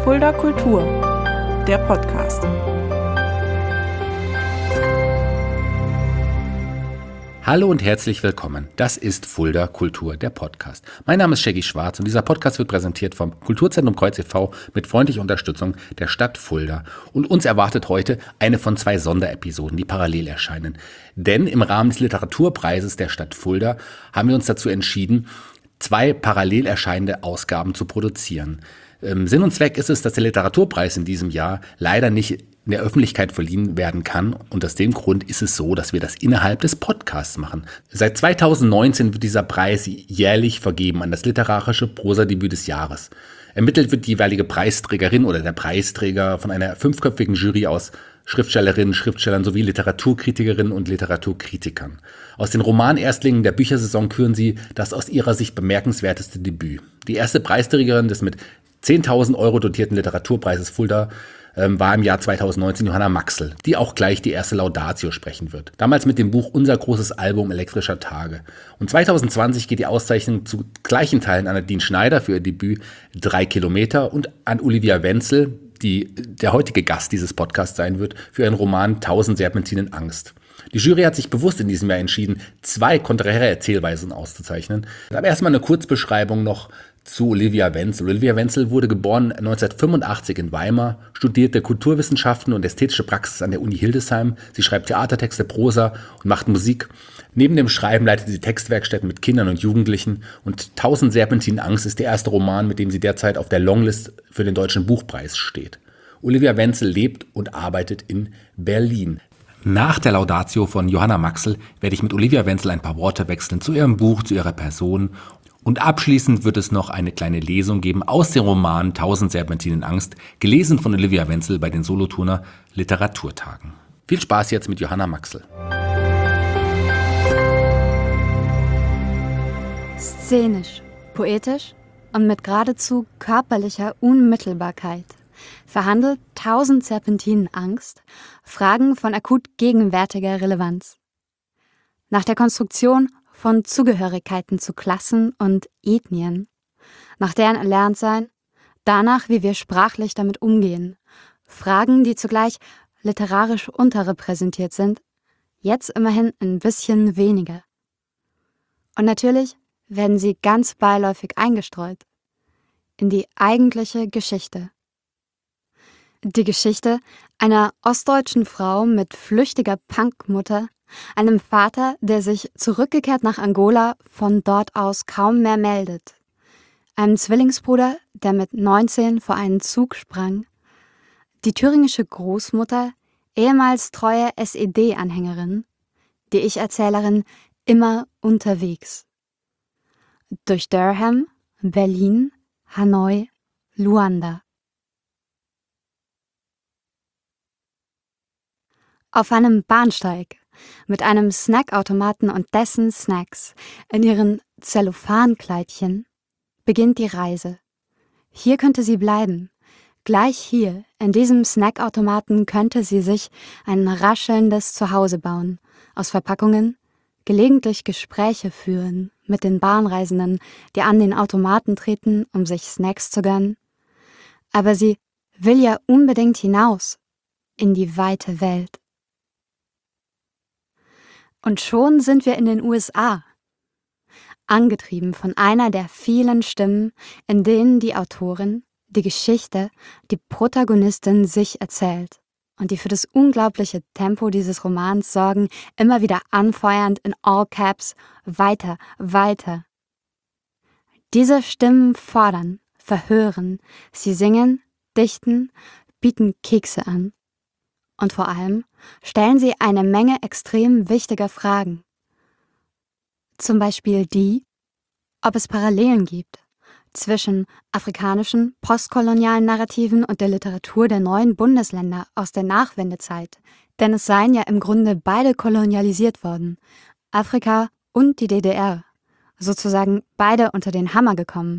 Fulda Kultur, der Podcast. Hallo und herzlich willkommen. Das ist Fulda Kultur, der Podcast. Mein Name ist Shaggy Schwarz und dieser Podcast wird präsentiert vom Kulturzentrum Kreuz e.V. mit freundlicher Unterstützung der Stadt Fulda. Und uns erwartet heute eine von 2 Sonderepisoden, die parallel erscheinen. Denn im Rahmen des Literaturpreises der Stadt Fulda haben wir uns dazu entschieden, 2 parallel erscheinende Ausgaben zu produzieren. Sinn und Zweck ist es, dass der Literaturpreis in diesem Jahr leider nicht in der Öffentlichkeit verliehen werden kann. Und aus dem Grund ist es so, dass wir das innerhalb des Podcasts machen. Seit 2019 wird dieser Preis jährlich vergeben an das literarische Prosadebüt des Jahres. Ermittelt wird die jeweilige Preisträgerin oder der Preisträger von einer 5-köpfigen Jury aus Schriftstellerinnen, Schriftstellern sowie Literaturkritikerinnen und Literaturkritikern. Aus den Romanerstling der Büchersaison küren sie das aus ihrer Sicht bemerkenswerteste Debüt. Die erste Preisträgerin des mit 10.000 Euro dotierten Literaturpreises Fulda war im Jahr 2019 Johanna Maxl, die auch gleich die erste Laudatio sprechen wird. Damals mit dem Buch Unser großes Album elektrischer Tage. Und 2020 geht die Auszeichnung zu gleichen Teilen an Nadine Schneider für ihr Debüt 3 Kilometer und an Olivia Wenzel, die der heutige Gast dieses Podcasts sein wird, für ihren Roman 1000 Serpentinen Angst. Die Jury hat sich bewusst in diesem Jahr entschieden, 2 konträre Erzählweisen auszuzeichnen. Aber erstmal eine Kurzbeschreibung noch zu Olivia Wenzel. Olivia Wenzel wurde geboren 1985 in Weimar, studierte Kulturwissenschaften und ästhetische Praxis an der Uni Hildesheim. Sie schreibt Theatertexte, Prosa und macht Musik. Neben dem Schreiben leitet sie Textwerkstätten mit Kindern und Jugendlichen. Und 1000 Serpentinen Angst ist der erste Roman, mit dem sie derzeit auf der Longlist für den Deutschen Buchpreis steht. Olivia Wenzel lebt und arbeitet in Berlin. Nach der Laudatio von Johanna Maxl werde ich mit Olivia Wenzel ein paar Worte wechseln zu ihrem Buch, zu ihrer Person. Und abschließend wird es noch eine kleine Lesung geben aus dem Roman 1000 Serpentinen Angst, gelesen von Olivia Wenzel bei den Solothurner Literaturtagen. Viel Spaß jetzt mit Johanna Maxl. Szenisch, poetisch und mit geradezu körperlicher Unmittelbarkeit verhandelt 1000 Serpentinen Angst Fragen von akut gegenwärtiger Relevanz. Nach der Konstruktion von Zugehörigkeiten zu Klassen und Ethnien, nach deren Erlerntsein, danach, wie wir sprachlich damit umgehen, Fragen, die zugleich literarisch unterrepräsentiert sind, jetzt immerhin ein bisschen weniger. Und natürlich werden sie ganz beiläufig eingestreut in die eigentliche Geschichte. Die Geschichte einer ostdeutschen Frau mit flüchtiger Punkmutter, einem Vater, der sich zurückgekehrt nach Angola von dort aus kaum mehr meldet, einem Zwillingsbruder, der mit 19 vor einen Zug sprang, die thüringische Großmutter, ehemals treue SED-Anhängerin, die Ich-Erzählerin immer unterwegs. Durch Durham, Berlin, Hanoi, Luanda. Auf einem Bahnsteig mit einem Snackautomaten und dessen Snacks in ihren Zellophankleidchen beginnt die Reise. Hier könnte sie bleiben. Gleich hier, in diesem Snackautomaten, könnte sie sich ein raschelndes Zuhause bauen, aus Verpackungen, gelegentlich Gespräche führen mit den Bahnreisenden, die an den Automaten treten, um sich Snacks zu gönnen. Aber sie will ja unbedingt hinaus in die weite Welt. Und schon sind wir in den USA, angetrieben von einer der vielen Stimmen, in denen die Autorin, die Geschichte, die Protagonistin sich erzählt und die für das unglaubliche Tempo dieses Romans sorgen, immer wieder anfeuernd in All Caps, weiter, weiter. Diese Stimmen fordern, verhören, sie singen, dichten, bieten Kekse an. Und vor allem stellen sie eine Menge extrem wichtiger Fragen. Zum Beispiel die, ob es Parallelen gibt zwischen afrikanischen, postkolonialen Narrativen und der Literatur der neuen Bundesländer aus der Nachwendezeit. Denn es seien ja im Grunde beide kolonialisiert worden, Afrika und die DDR, sozusagen beide unter den Hammer gekommen.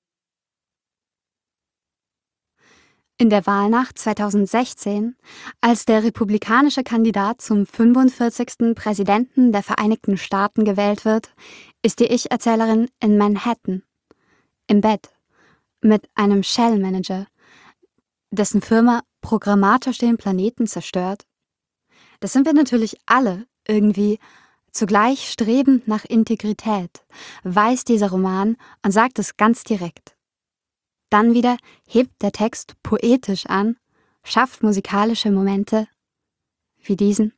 In der Wahlnacht 2016, als der republikanische Kandidat zum 45. Präsidenten der Vereinigten Staaten gewählt wird, ist die Ich-Erzählerin in Manhattan, im Bett, mit einem Shell-Manager, dessen Firma programmatisch den Planeten zerstört? Das sind wir natürlich alle irgendwie. Zugleich strebend nach Integrität, weiß dieser Roman und sagt es ganz direkt. Dann wieder hebt der Text poetisch an, schafft musikalische Momente wie diesen.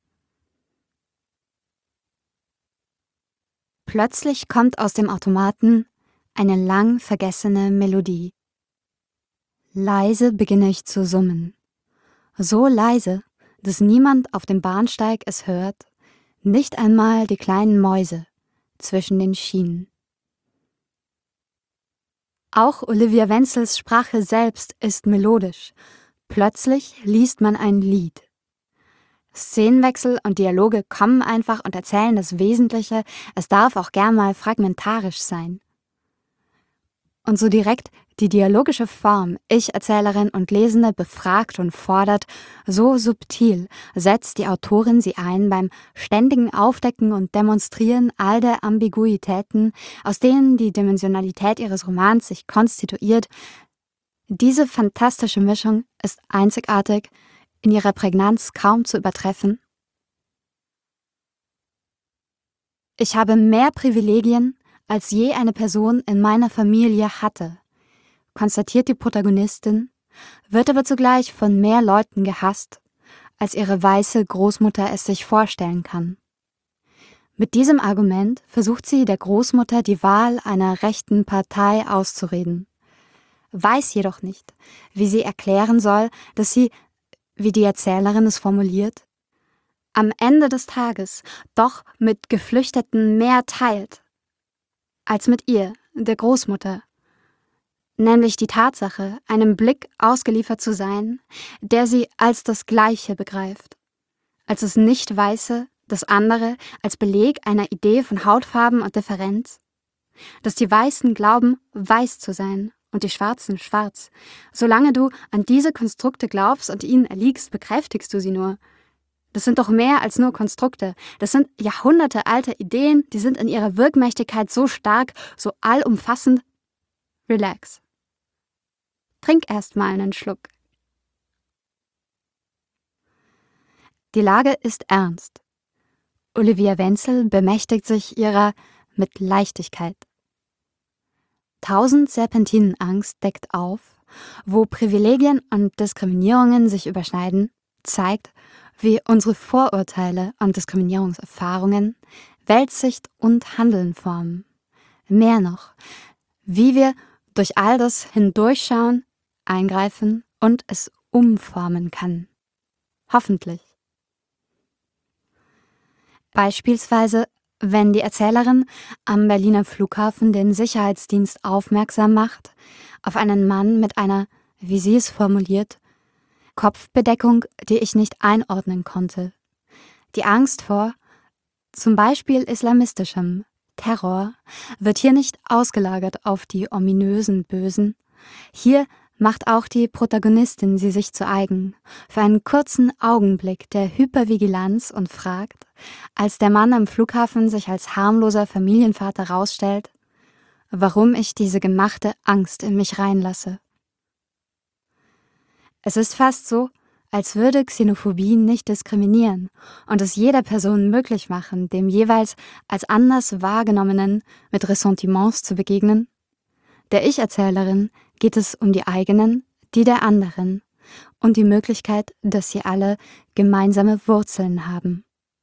Plötzlich kommt aus dem Automaten eine lang vergessene Melodie. Leise beginne ich zu summen. So leise, dass niemand auf dem Bahnsteig es hört, nicht einmal die kleinen Mäuse zwischen den Schienen. Auch Olivia Wenzels Sprache selbst ist melodisch. Plötzlich liest man ein Lied. Szenenwechsel und Dialoge kommen einfach und erzählen das Wesentliche. Es darf auch gern mal fragmentarisch sein. Und so direkt die dialogische Form Ich-Erzählerin und Lesende befragt und fordert, so subtil setzt die Autorin sie ein beim ständigen Aufdecken und Demonstrieren all der Ambiguitäten, aus denen die Dimensionalität ihres Romans sich konstituiert. Diese fantastische Mischung ist einzigartig, in ihrer Prägnanz kaum zu übertreffen. Ich habe mehr Privilegien, als je eine Person in meiner Familie hatte, konstatiert die Protagonistin, wird aber zugleich von mehr Leuten gehasst, als ihre weiße Großmutter es sich vorstellen kann. Mit diesem Argument versucht sie der Großmutter die Wahl einer rechten Partei auszureden, weiß jedoch nicht, wie sie erklären soll, dass sie, wie die Erzählerin es formuliert, am Ende des Tages doch mit Geflüchteten mehr teilt als mit ihr, der Großmutter, nämlich die Tatsache, einem Blick ausgeliefert zu sein, der sie als das Gleiche begreift, als das Nicht-Weiße, das andere, als Beleg einer Idee von Hautfarben und Differenz, dass die Weißen glauben, weiß zu sein und die Schwarzen schwarz. Solange du an diese Konstrukte glaubst und ihnen erliegst, bekräftigst du sie nur. Das sind doch mehr als nur Konstrukte. Das sind jahrhundertealte Ideen, die sind in ihrer Wirkmächtigkeit so stark, so allumfassend. Relax. Trink erst mal einen Schluck. Die Lage ist ernst. Olivia Wenzel bemächtigt sich ihrer mit Leichtigkeit. 1000 Serpentinenangst deckt auf, wo Privilegien und Diskriminierungen sich überschneiden, zeigt, wie unsere Vorurteile und Diskriminierungserfahrungen Weltsicht und Handeln formen. Mehr noch, wie wir durch all das hindurchschauen, eingreifen und es umformen kann. Hoffentlich. Beispielsweise, wenn die Erzählerin am Berliner Flughafen den Sicherheitsdienst aufmerksam macht auf einen Mann mit einer, wie sie es formuliert, Kopfbedeckung, die ich nicht einordnen konnte. Die Angst vor, zum Beispiel islamistischem Terror, wird hier nicht ausgelagert auf die ominösen Bösen. Hier macht auch die Protagonistin sie sich zu eigen, für einen kurzen Augenblick der Hypervigilanz und fragt, als der Mann am Flughafen sich als harmloser Familienvater rausstellt, warum ich diese gemachte Angst in mich reinlasse. Es ist fast so, als würde Xenophobie nicht diskriminieren und es jeder Person möglich machen, dem jeweils als anders wahrgenommenen mit Ressentiments zu begegnen. Der Ich-Erzählerin geht es um die eigenen, die der anderen und die Möglichkeit, dass sie alle gemeinsame Wurzeln haben.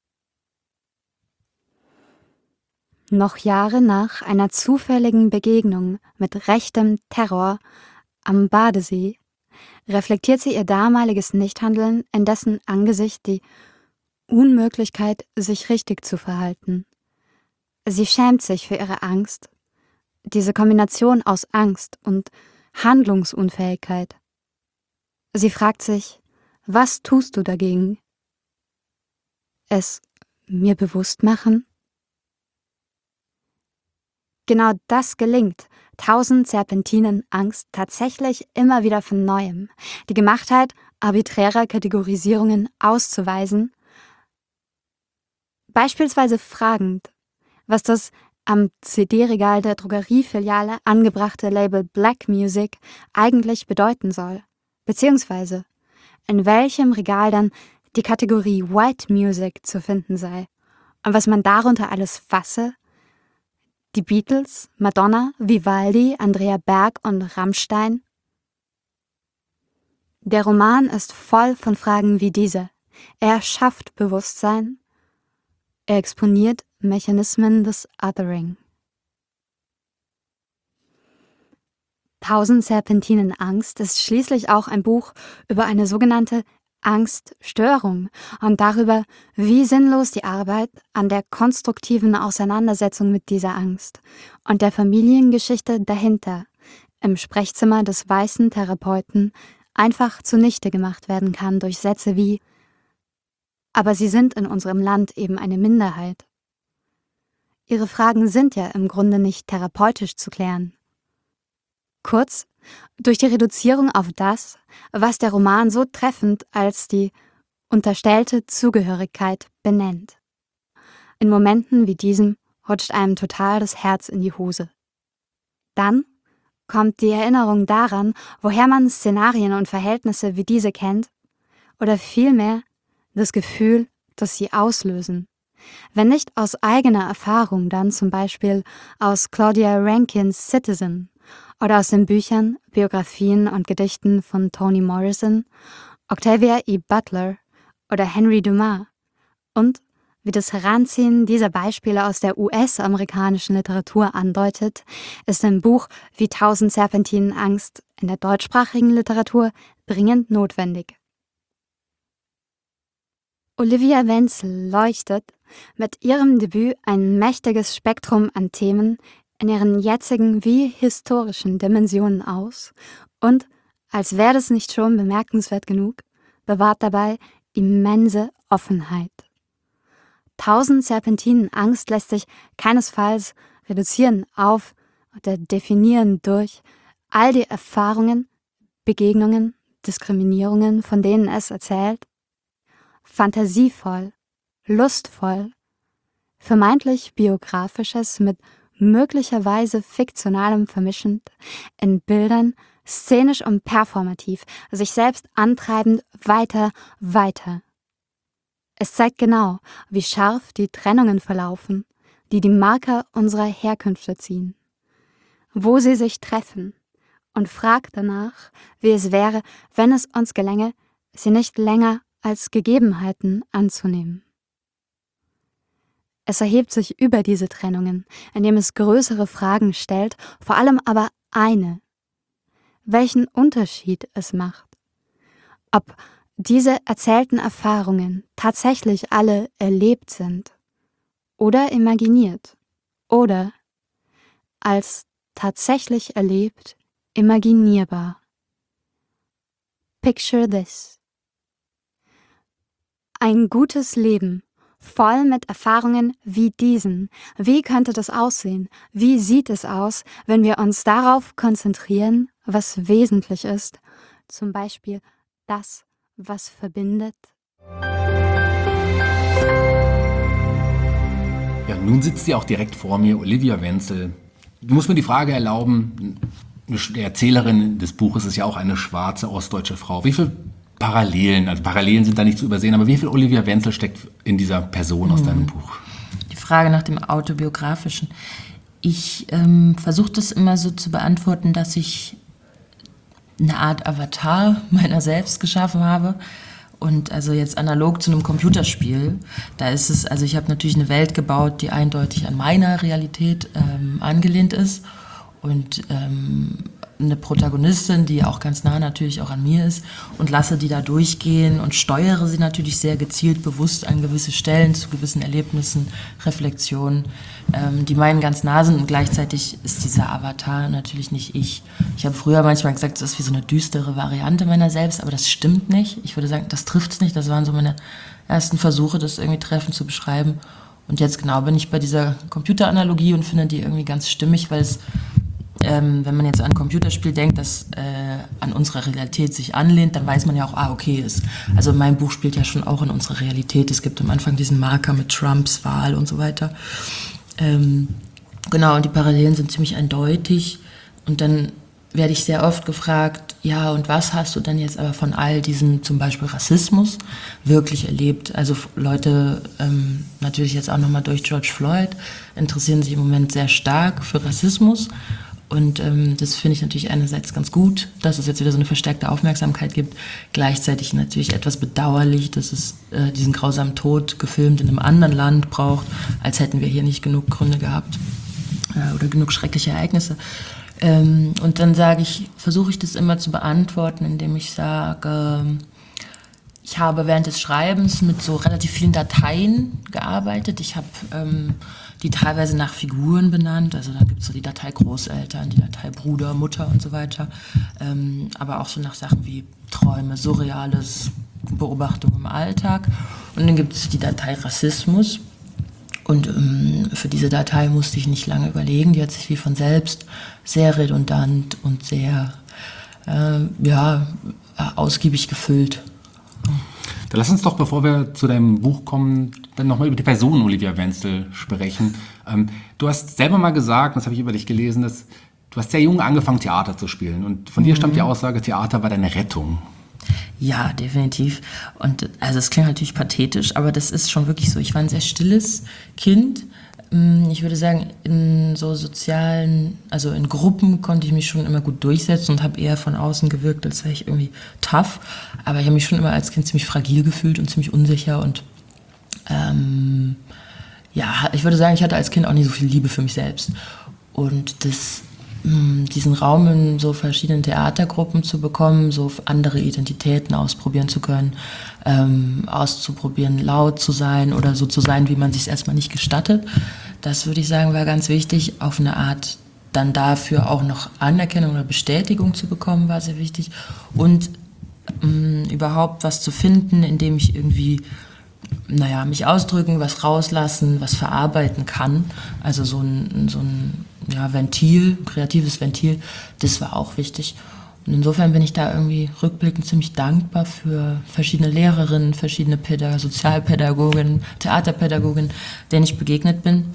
Noch Jahre nach einer zufälligen Begegnung mit rechtem Terror am Badesee reflektiert sie ihr damaliges Nichthandeln, in dessen Angesicht die Unmöglichkeit, sich richtig zu verhalten. Sie schämt sich für ihre Angst, diese Kombination aus Angst und Handlungsunfähigkeit. Sie fragt sich, was tust du dagegen? Es mir bewusst machen? Genau das gelingt, 1000 Serpentinen Angst tatsächlich immer wieder von Neuem, die Gemachtheit arbiträrer Kategorisierungen auszuweisen, beispielsweise fragend, was das am CD-Regal der Drogeriefiliale angebrachte Label Black Music eigentlich bedeuten soll. beziehungsweise in welchem Regal dann die Kategorie White Music zu finden sei und was man darunter alles fasse. Die Beatles, Madonna, Vivaldi, Andrea Berg und Rammstein. Der Roman ist voll von Fragen wie diese. Er schafft Bewusstsein. Er exponiert Mechanismen des Othering. 1000 Serpentinen Angst ist schließlich auch ein Buch über eine sogenannte Angststörung und darüber, wie sinnlos die Arbeit an der konstruktiven Auseinandersetzung mit dieser Angst und der Familiengeschichte dahinter im Sprechzimmer des weißen Therapeuten einfach zunichte gemacht werden kann durch Sätze wie: Aber sie sind in unserem Land eben eine Minderheit. Ihre Fragen sind ja im Grunde nicht therapeutisch zu klären. Kurz, durch die Reduzierung auf das, was der Roman so treffend als die unterstellte Zugehörigkeit benennt. In Momenten wie diesem rutscht einem total das Herz in die Hose. Dann kommt die Erinnerung daran, woher man Szenarien und Verhältnisse wie diese kennt, oder vielmehr das Gefühl, das sie auslösen. Wenn nicht aus eigener Erfahrung, dann zum Beispiel aus Claudia Rankins Citizen oder aus den Büchern, Biografien und Gedichten von Toni Morrison, Octavia E. Butler oder Henry Dumas. Und, wie das Heranziehen dieser Beispiele aus der US-amerikanischen Literatur andeutet, ist ein Buch wie 1000 Serpentinen Angst in der deutschsprachigen Literatur dringend notwendig. Olivia Wenzel leuchtet mit ihrem Debüt ein mächtiges Spektrum an Themen in ihren jetzigen wie historischen Dimensionen aus und, als wäre das nicht schon bemerkenswert genug, bewahrt dabei immense Offenheit. 1000 Serpentinen Angst lässt sich keinesfalls reduzieren auf oder definieren durch all die Erfahrungen, Begegnungen, Diskriminierungen, von denen es erzählt. Fantasievoll, lustvoll, vermeintlich Biografisches mit möglicherweise Fiktionalem vermischend, in Bildern, szenisch und performativ, sich selbst antreibend weiter. Es zeigt genau, wie scharf die Trennungen verlaufen, die die Marker unserer Herkünfte ziehen, wo sie sich treffen, und fragt danach, wie es wäre, wenn es uns gelänge, sie nicht länger als Gegebenheiten anzunehmen. Es erhebt sich über diese Trennungen, indem es größere Fragen stellt, vor allem aber eine: welchen Unterschied es macht. Ob diese erzählten Erfahrungen tatsächlich alle erlebt sind oder imaginiert oder als tatsächlich erlebt imaginierbar. Picture this. Ein gutes Leben, voll mit Erfahrungen wie diesen. Wie könnte das aussehen? Wie sieht es aus, wenn wir uns darauf konzentrieren, was wesentlich ist? Zum Beispiel das, was verbindet. Ja, nun sitzt sie auch direkt vor mir, Olivia Wenzel. Du musst mir die Frage erlauben, die Erzählerin des Buches ist ja auch eine schwarze ostdeutsche Frau. Wie viele Parallelen sind da nicht zu übersehen, aber wie viel Olivia Wenzel steckt in dieser Person aus deinem Buch? Die Frage nach dem Autobiografischen. Ich versuche das immer so zu beantworten, dass ich eine Art Avatar meiner selbst geschaffen habe. Und also jetzt analog zu einem Computerspiel, da ist es, also ich habe natürlich eine Welt gebaut, die eindeutig an meiner Realität angelehnt ist. Und eine Protagonistin, die auch ganz nah natürlich auch an mir ist, und lasse die da durchgehen und steuere sie natürlich sehr gezielt, bewusst an gewisse Stellen, zu gewissen Erlebnissen, Reflexionen, die meinen ganz nah sind, und gleichzeitig ist dieser Avatar natürlich nicht ich. Ich habe früher manchmal gesagt, das ist wie so eine düstere Variante meiner selbst, aber das stimmt nicht. Ich würde sagen, das trifft es nicht. Das waren so meine ersten Versuche, das irgendwie treffend zu beschreiben. Und jetzt genau bin ich bei dieser Computeranalogie und finde die irgendwie ganz stimmig, weil es wenn man jetzt an ein Computerspiel denkt, das an unsere Realität sich anlehnt, dann weiß man ja auch, okay, also mein Buch spielt ja schon auch in unserer Realität. Es gibt am Anfang diesen Marker mit Trumps Wahl und so weiter. Genau, und die Parallelen sind ziemlich eindeutig. Und dann werde ich sehr oft gefragt, ja, und was hast du denn jetzt aber von all diesem zum Beispiel Rassismus wirklich erlebt? Also Leute, natürlich jetzt auch nochmal durch George Floyd, interessieren sich im Moment sehr stark für Rassismus. Und das finde ich natürlich einerseits ganz gut, dass es jetzt wieder so eine verstärkte Aufmerksamkeit gibt. Gleichzeitig natürlich etwas bedauerlich, dass es diesen grausamen Tod gefilmt in einem anderen Land braucht, als hätten wir hier nicht genug Gründe gehabt oder genug schreckliche Ereignisse. Und dann versuche ich das immer zu beantworten, indem ich sage, ich habe während des Schreibens mit so relativ vielen Dateien gearbeitet. Ich habe die teilweise nach Figuren benannt. Also da gibt es so die Datei Großeltern, die Datei Bruder, Mutter und so weiter. Aber auch so nach Sachen wie Träume, Surreales, Beobachtung im Alltag. Und dann gibt es die Datei Rassismus. Und für diese Datei musste ich nicht lange überlegen. Die hat sich wie von selbst sehr redundant und sehr ausgiebig gefüllt. Dann lass uns doch, bevor wir zu deinem Buch kommen, dann nochmal über die Person Olivia Wenzel sprechen. Du hast selber mal gesagt, das habe ich über dich gelesen, dass du hast sehr jung angefangen, Theater zu spielen. Und von dir stammt die Aussage, Theater war deine Rettung. Ja, definitiv. Und also es klingt natürlich pathetisch, aber das ist schon wirklich so. Ich war ein sehr stilles Kind. Ich würde sagen, in so sozialen, also in Gruppen konnte ich mich schon immer gut durchsetzen und habe eher von außen gewirkt, als wäre ich irgendwie tough. Aber ich habe mich schon immer als Kind ziemlich fragil gefühlt und ziemlich unsicher. Und ich würde sagen, ich hatte als Kind auch nicht so viel Liebe für mich selbst. Und diesen Raum in so verschiedenen Theatergruppen zu bekommen, so andere Identitäten ausprobieren zu können, auszuprobieren, laut zu sein oder so zu sein, wie man sich erstmal nicht gestattet, das würde ich sagen, war ganz wichtig. Auf eine Art dann dafür auch noch Anerkennung oder Bestätigung zu bekommen, war sehr wichtig. Und überhaupt was zu finden, in dem ich irgendwie mich ausdrücken, was rauslassen, was verarbeiten kann. Also so ein Ventil, kreatives Ventil, das war auch wichtig. Und insofern bin ich da irgendwie rückblickend ziemlich dankbar für verschiedene Lehrerinnen, verschiedene Sozialpädagogen, Theaterpädagogen, denen ich begegnet bin.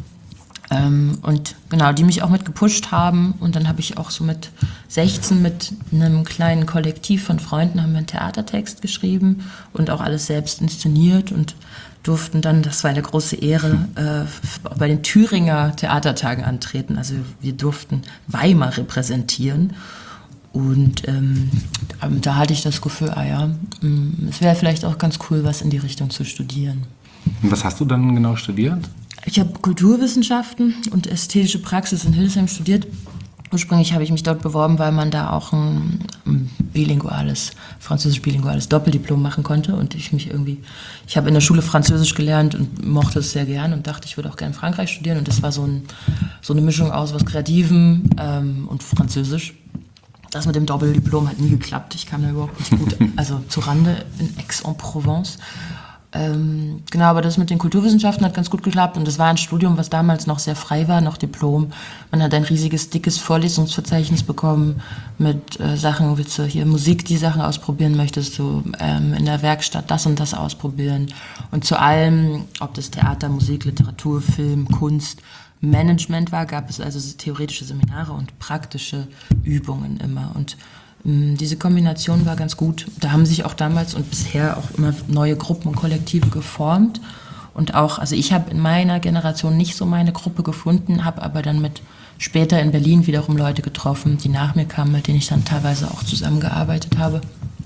Und genau, die mich auch mit gepusht haben. Und dann habe ich auch so mit 16 mit einem kleinen Kollektiv von Freunden haben wir einen Theatertext geschrieben und auch alles selbst inszeniert und durften dann, das war eine große Ehre, bei den Thüringer Theatertagen antreten. Also wir durften Weimar repräsentieren. Und da hatte ich das Gefühl, es wäre vielleicht auch ganz cool, was in die Richtung zu studieren. Und was hast du dann genau studiert? Ich habe Kulturwissenschaften und ästhetische Praxis in Hildesheim studiert. Ursprünglich habe ich mich dort beworben, weil man da auch ein französisch-bilinguales Doppeldiplom machen konnte. Und ich habe in der Schule Französisch gelernt und mochte es sehr gern und dachte, ich würde auch gerne in Frankreich studieren. Und das war so eine Mischung aus was Kreativem und Französisch. Das mit dem Doppeldiplom hat nie geklappt. Ich kam da überhaupt nicht gut, also zu Rande in Aix-en-Provence. Aber das mit den Kulturwissenschaften hat ganz gut geklappt und das war ein Studium, was damals noch sehr frei war, noch Diplom. Man hat ein riesiges, dickes Vorlesungsverzeichnis bekommen mit Sachen, willst du hier Musik, die Sachen ausprobieren, möchtest du in der Werkstatt das und das ausprobieren. Und zu allem, ob das Theater, Musik, Literatur, Film, Kunst, Management war, gab es also theoretische Seminare und praktische Übungen immer. Und diese Kombination war ganz gut. Da haben sich auch damals und bisher auch immer neue Gruppen und Kollektive geformt. Und auch, also ich habe in meiner Generation nicht so meine Gruppe gefunden, habe aber dann später in Berlin wiederum Leute getroffen, die nach mir kamen, mit denen ich dann teilweise auch zusammengearbeitet habe.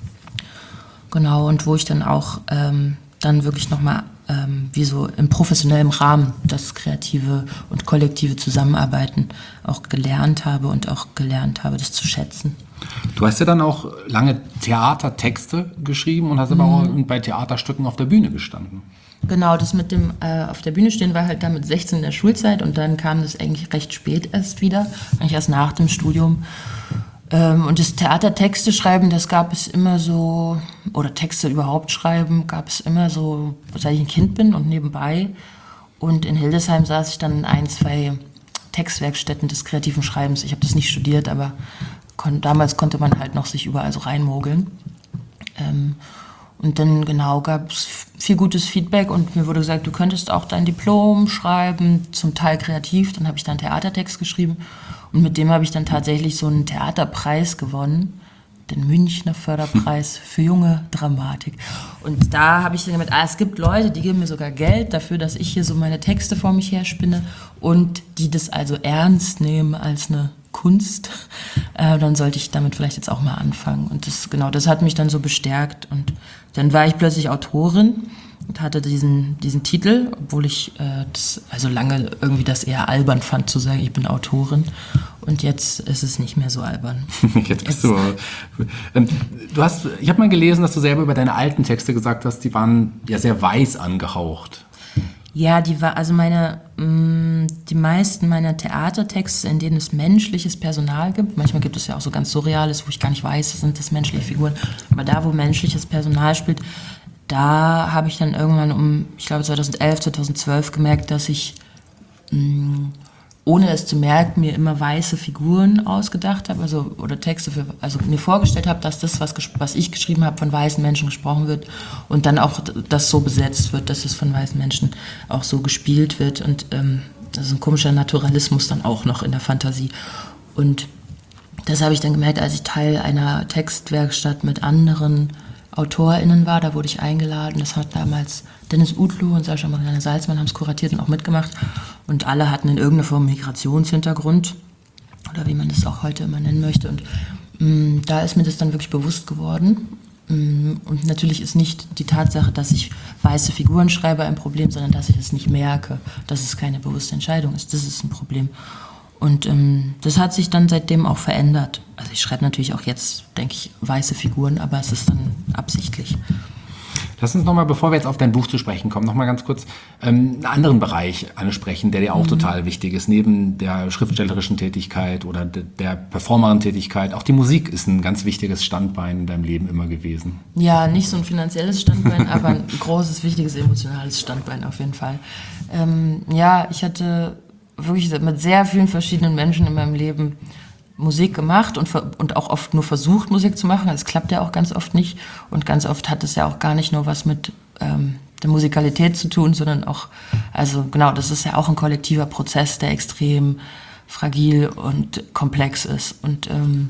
Genau, und wo ich dann auch dann wirklich nochmal wie so im professionellen Rahmen das kreative und kollektive Zusammenarbeiten auch gelernt habe, das zu schätzen. Du hast ja dann auch lange Theatertexte geschrieben und hast aber auch bei Theaterstücken auf der Bühne gestanden. Genau, das mit dem auf der Bühne stehen war halt da mit 16 in der Schulzeit und dann kam das eigentlich recht spät erst wieder, eigentlich erst nach dem Studium. Und das Theatertexte schreiben, das gab es immer so, oder Texte überhaupt schreiben, gab es immer so, seit ich ein Kind bin und nebenbei. Und in Hildesheim saß ich dann in 2 Textwerkstätten des kreativen Schreibens. Ich habe das nicht studiert, aber damals konnte man halt noch sich überall so reinmogeln. Und dann gab es viel gutes Feedback und mir wurde gesagt, du könntest auch dein Diplom schreiben, zum Teil kreativ. Dann habe ich dann Theatertext geschrieben Und mit dem habe ich dann tatsächlich so einen Theaterpreis gewonnen, den Münchner Förderpreis für junge Dramatik. Und da habe ich dann gemerkt, es gibt Leute, die geben mir sogar Geld dafür, dass ich hier so meine Texte vor mich her spinne und die das also ernst nehmen als eine Kunst. Dann sollte ich damit vielleicht jetzt auch mal anfangen. Und das hat mich dann so bestärkt. Und dann war ich plötzlich Autorin und hatte diesen Titel, obwohl ich lange irgendwie das eher albern fand, zu sagen, ich bin Autorin. Und jetzt ist es nicht mehr so albern. Jetzt bist du. Ich habe mal gelesen, dass du selber über deine alten Texte gesagt hast, die waren ja sehr weiß angehaucht. Ja, die meisten meiner Theatertexte, in denen es menschliches Personal gibt, manchmal gibt es ja auch so ganz Surreales, wo ich gar nicht weiß, sind das menschliche Figuren, aber da, wo menschliches Personal spielt, da habe ich dann irgendwann ich glaube 2011, 2012 gemerkt, dass ich, ohne es zu merken, mir immer weiße Figuren ausgedacht habe, oder Texte mir vorgestellt habe, dass das, was ich geschrieben habe, von weißen Menschen gesprochen wird und dann auch das so besetzt wird, dass es von weißen Menschen auch so gespielt wird. Und das ist ein komischer Naturalismus dann auch noch in der Fantasie. Und das habe ich dann gemerkt, als ich Teil einer Textwerkstatt mit anderen AutorInnen war, da wurde ich eingeladen. Das hat damals Dennis Utlu und Sascha Marianne Salzmann haben es kuratiert und auch mitgemacht. Und alle hatten in irgendeiner Form Migrationshintergrund oder wie man das auch heute immer nennen möchte. Und da ist mir das dann wirklich bewusst geworden. Und natürlich ist nicht die Tatsache, dass ich weiße Figuren schreibe, ein Problem, sondern dass ich es nicht merke, dass es keine bewusste Entscheidung ist. Das ist ein Problem. Und das hat sich dann seitdem auch verändert. Also ich schreibe natürlich auch jetzt, denke ich, weiße Figuren, aber es ist dann absichtlich. Lass uns nochmal, bevor wir jetzt auf dein Buch zu sprechen kommen, nochmal ganz kurz einen anderen Bereich ansprechen, der dir auch total wichtig ist, neben der schriftstellerischen Tätigkeit oder der Performerin-Tätigkeit. Auch die Musik ist ein ganz wichtiges Standbein in deinem Leben immer gewesen. Ja, nicht so ein finanzielles Standbein, aber ein großes, wichtiges, emotionales Standbein auf jeden Fall. Ich hatte wirklich mit sehr vielen verschiedenen Menschen in meinem Leben Musik gemacht und auch oft nur versucht, Musik zu machen. Es klappt ja auch ganz oft nicht. Und ganz oft hat es ja auch gar nicht nur was mit der Musikalität zu tun, sondern auch, das ist ja auch ein kollektiver Prozess, der extrem fragil und komplex ist. Und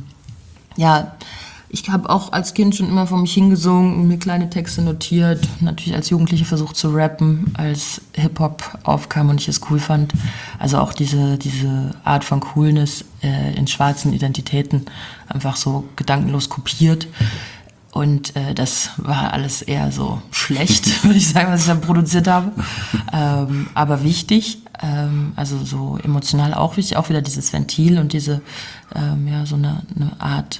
ich habe auch als Kind schon immer vor mich hingesungen und mir kleine Texte notiert. Natürlich als Jugendliche versucht zu rappen, als Hip-Hop aufkam und ich es cool fand. Also auch diese Art von Coolness in schwarzen Identitäten einfach so gedankenlos kopiert. Und das war alles eher so schlecht, würde ich sagen, was ich dann produziert habe. Aber wichtig, also so emotional auch wichtig, auch wieder dieses Ventil und diese, so eine Art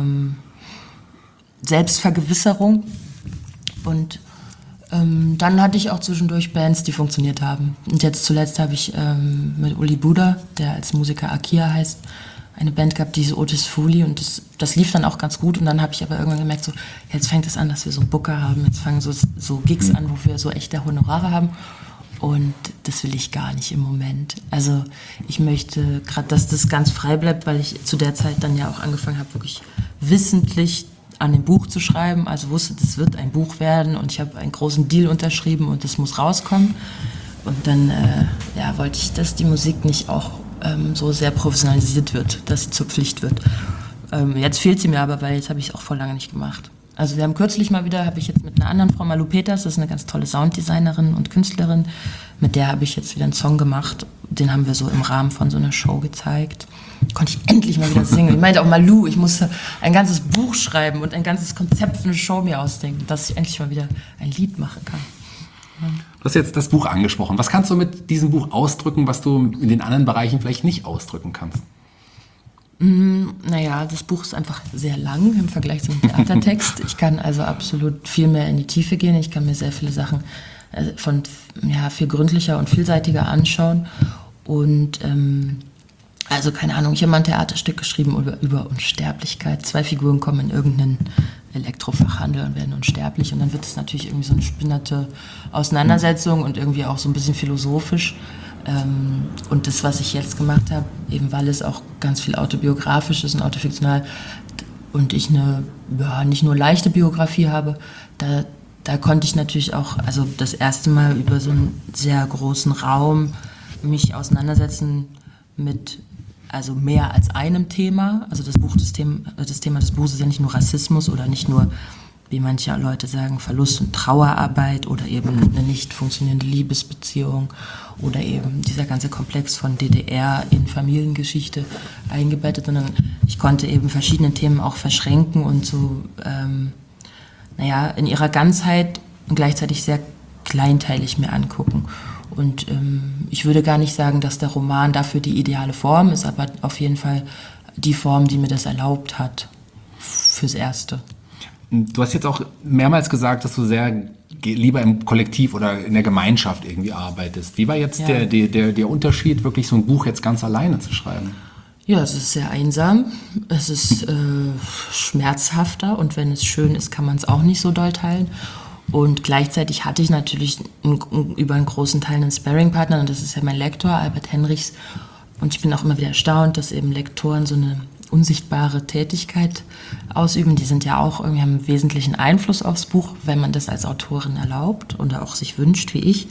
Selbstvergewisserung. Und dann hatte ich auch zwischendurch Bands, die funktioniert haben. Und jetzt zuletzt habe ich mit Uli Buda, der als Musiker Akia heißt, eine Band gehabt, die hieß Otis Fuli, und das lief dann auch ganz gut. Und dann habe ich aber irgendwann gemerkt, so, jetzt fängt es an, dass wir so einen Booker haben, jetzt fangen so Gigs an, wo wir so echte Honorare haben. Und das will ich gar nicht im Moment. Also ich möchte gerade, dass das ganz frei bleibt, weil ich zu der Zeit dann ja auch angefangen habe, wirklich wissentlich an dem Buch zu schreiben. Also wusste, das wird ein Buch werden, und ich habe einen großen Deal unterschrieben und das muss rauskommen. Und dann wollte ich, dass die Musik nicht auch so sehr professionalisiert wird, dass sie zur Pflicht wird. Jetzt fehlt sie mir aber, weil jetzt habe ich es auch vor lange nicht gemacht. Also wir haben kürzlich mal wieder, habe ich jetzt mit einer anderen Frau, Malu Peters, das ist eine ganz tolle Sounddesignerin und Künstlerin, mit der habe ich jetzt wieder einen Song gemacht. Den haben wir so im Rahmen von so einer Show gezeigt. Konnte ich endlich mal wieder singen. Ich meinte auch, Malu, ich musste ein ganzes Buch schreiben und ein ganzes Konzept für eine Show mir ausdenken, dass ich endlich mal wieder ein Lied machen kann. Du hast jetzt das Buch angesprochen. Was kannst du mit diesem Buch ausdrücken, was du in den anderen Bereichen vielleicht nicht ausdrücken kannst? Das Buch ist einfach sehr lang im Vergleich zum Theatertext. Ich kann also absolut viel mehr in die Tiefe gehen. Ich kann mir sehr viele Sachen viel gründlicher und vielseitiger anschauen. Und keine Ahnung, ich habe mal ein Theaterstück geschrieben über Unsterblichkeit. 2 Figuren kommen in irgendeinen Elektrofachhandel und werden unsterblich. Und dann wird es natürlich irgendwie so eine spinnerte Auseinandersetzung und irgendwie auch so ein bisschen philosophisch. Und das, was ich jetzt gemacht habe, eben weil es auch ganz viel autobiografisch ist und autofiktional und ich eine nicht nur leichte Biografie habe, da konnte ich natürlich auch, also das erste Mal über so einen sehr großen Raum mich auseinandersetzen mit also mehr als einem Thema. Also das Thema des Buches ist ja nicht nur Rassismus oder nicht nur, wie manche Leute sagen, Verlust- und Trauerarbeit oder eben eine nicht funktionierende Liebesbeziehung oder eben dieser ganze Komplex von DDR in Familiengeschichte eingebettet, sondern ich konnte eben verschiedene Themen auch verschränken und so, in ihrer Ganzheit und gleichzeitig sehr kleinteilig mir angucken. Und ich würde gar nicht sagen, dass der Roman dafür die ideale Form ist, aber auf jeden Fall die Form, die mir das erlaubt hat, fürs Erste. Du hast jetzt auch mehrmals gesagt, dass du sehr lieber im Kollektiv oder in der Gemeinschaft irgendwie arbeitest. Wie war jetzt der Unterschied, wirklich so ein Buch jetzt ganz alleine zu schreiben? Ja, es ist sehr einsam, es ist schmerzhafter und wenn es schön ist, kann man es auch nicht so doll teilen. Und gleichzeitig hatte ich natürlich über einen großen Teil einen Sparringpartner und das ist ja mein Lektor, Albert Henrichs. Und ich bin auch immer wieder erstaunt, dass eben Lektoren so eine unsichtbare Tätigkeit ausüben. Die sind ja auch irgendwie, haben einen wesentlichen Einfluss aufs Buch, wenn man das als Autorin erlaubt oder auch sich wünscht, wie ich.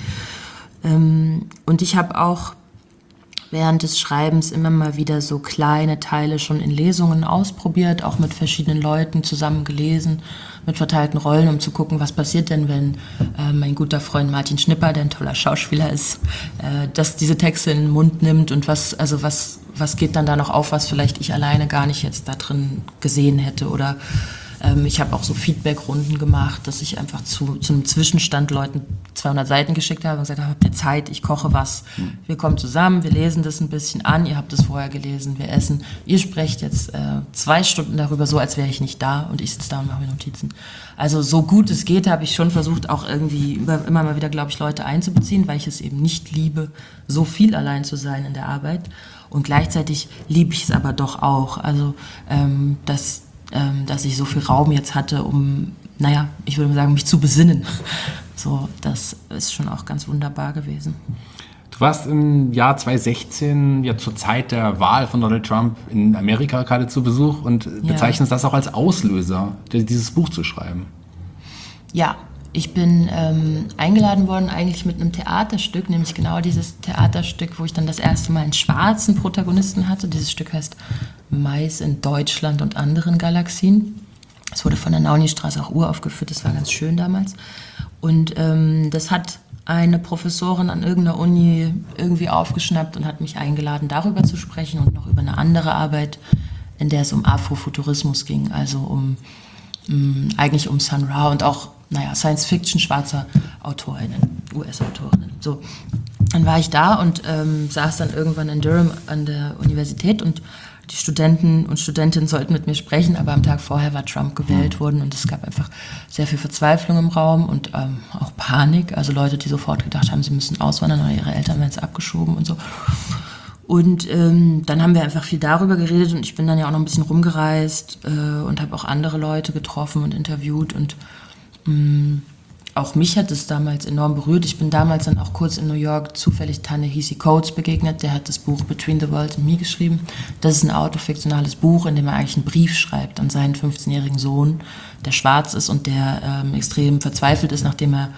Und ich habe auch während des Schreibens immer mal wieder so kleine Teile schon in Lesungen ausprobiert, auch mit verschiedenen Leuten zusammen gelesen, mit verteilten Rollen, um zu gucken, was passiert denn, wenn mein guter Freund Martin Schnipper, der ein toller Schauspieler ist, dass diese Texte in den Mund nimmt und was geht dann da noch auf, was vielleicht ich alleine gar nicht jetzt da drin gesehen hätte. Oder ich habe auch so Feedback-Runden gemacht, dass ich einfach zu einem Zwischenstand Leuten 200 Seiten geschickt habe und gesagt habe, habt ihr Zeit, ich koche was. Wir kommen zusammen, wir lesen das ein bisschen an, ihr habt es vorher gelesen, wir essen. Ihr sprecht jetzt 2 Stunden darüber, so als wäre ich nicht da und ich sitze da und mache mir Notizen. Also so gut es geht, habe ich schon versucht, auch irgendwie immer mal wieder, glaube ich, Leute einzubeziehen, weil ich es eben nicht liebe, so viel allein zu sein in der Arbeit. Und gleichzeitig liebe ich es aber doch auch. Also dass ich so viel Raum jetzt hatte, um, ich würde sagen, mich zu besinnen. So, das ist schon auch ganz wunderbar gewesen. Du warst im Jahr 2016, ja zur Zeit der Wahl von Donald Trump in Amerika gerade zu Besuch und bezeichnest das auch als Auslöser, dieses Buch zu schreiben. Ja, ich bin eingeladen worden eigentlich mit einem Theaterstück, nämlich genau dieses Theaterstück, wo ich dann das erste Mal einen schwarzen Protagonisten hatte. Dieses Stück heißt Mais in Deutschland und anderen Galaxien. Es wurde von der Naunistraße auch uraufgeführt, das war ganz schön damals. Und das hat eine Professorin an irgendeiner Uni irgendwie aufgeschnappt und hat mich eingeladen, darüber zu sprechen und noch über eine andere Arbeit, in der es um Afrofuturismus ging, also eigentlich um Sun Ra und auch Science-Fiction schwarzer AutorInnen, US-AutorInnen. So, dann war ich da und saß dann irgendwann in Durham an der Universität und die Studenten und Studentinnen sollten mit mir sprechen, aber am Tag vorher war Trump gewählt worden und es gab einfach sehr viel Verzweiflung im Raum und auch Panik, also Leute, die sofort gedacht haben, sie müssen auswandern oder ihre Eltern werden abgeschoben und so. Und dann haben wir einfach viel darüber geredet und ich bin dann ja auch noch ein bisschen rumgereist und habe auch andere Leute getroffen und interviewt und auch mich hat es damals enorm berührt. Ich bin damals dann auch kurz in New York zufällig Ta-Nehisi Coates begegnet. Der hat das Buch Between the World and Me geschrieben. Das ist ein autofiktionales Buch, in dem er eigentlich einen Brief schreibt an seinen 15-jährigen Sohn, der schwarz ist und der extrem verzweifelt ist, nachdem er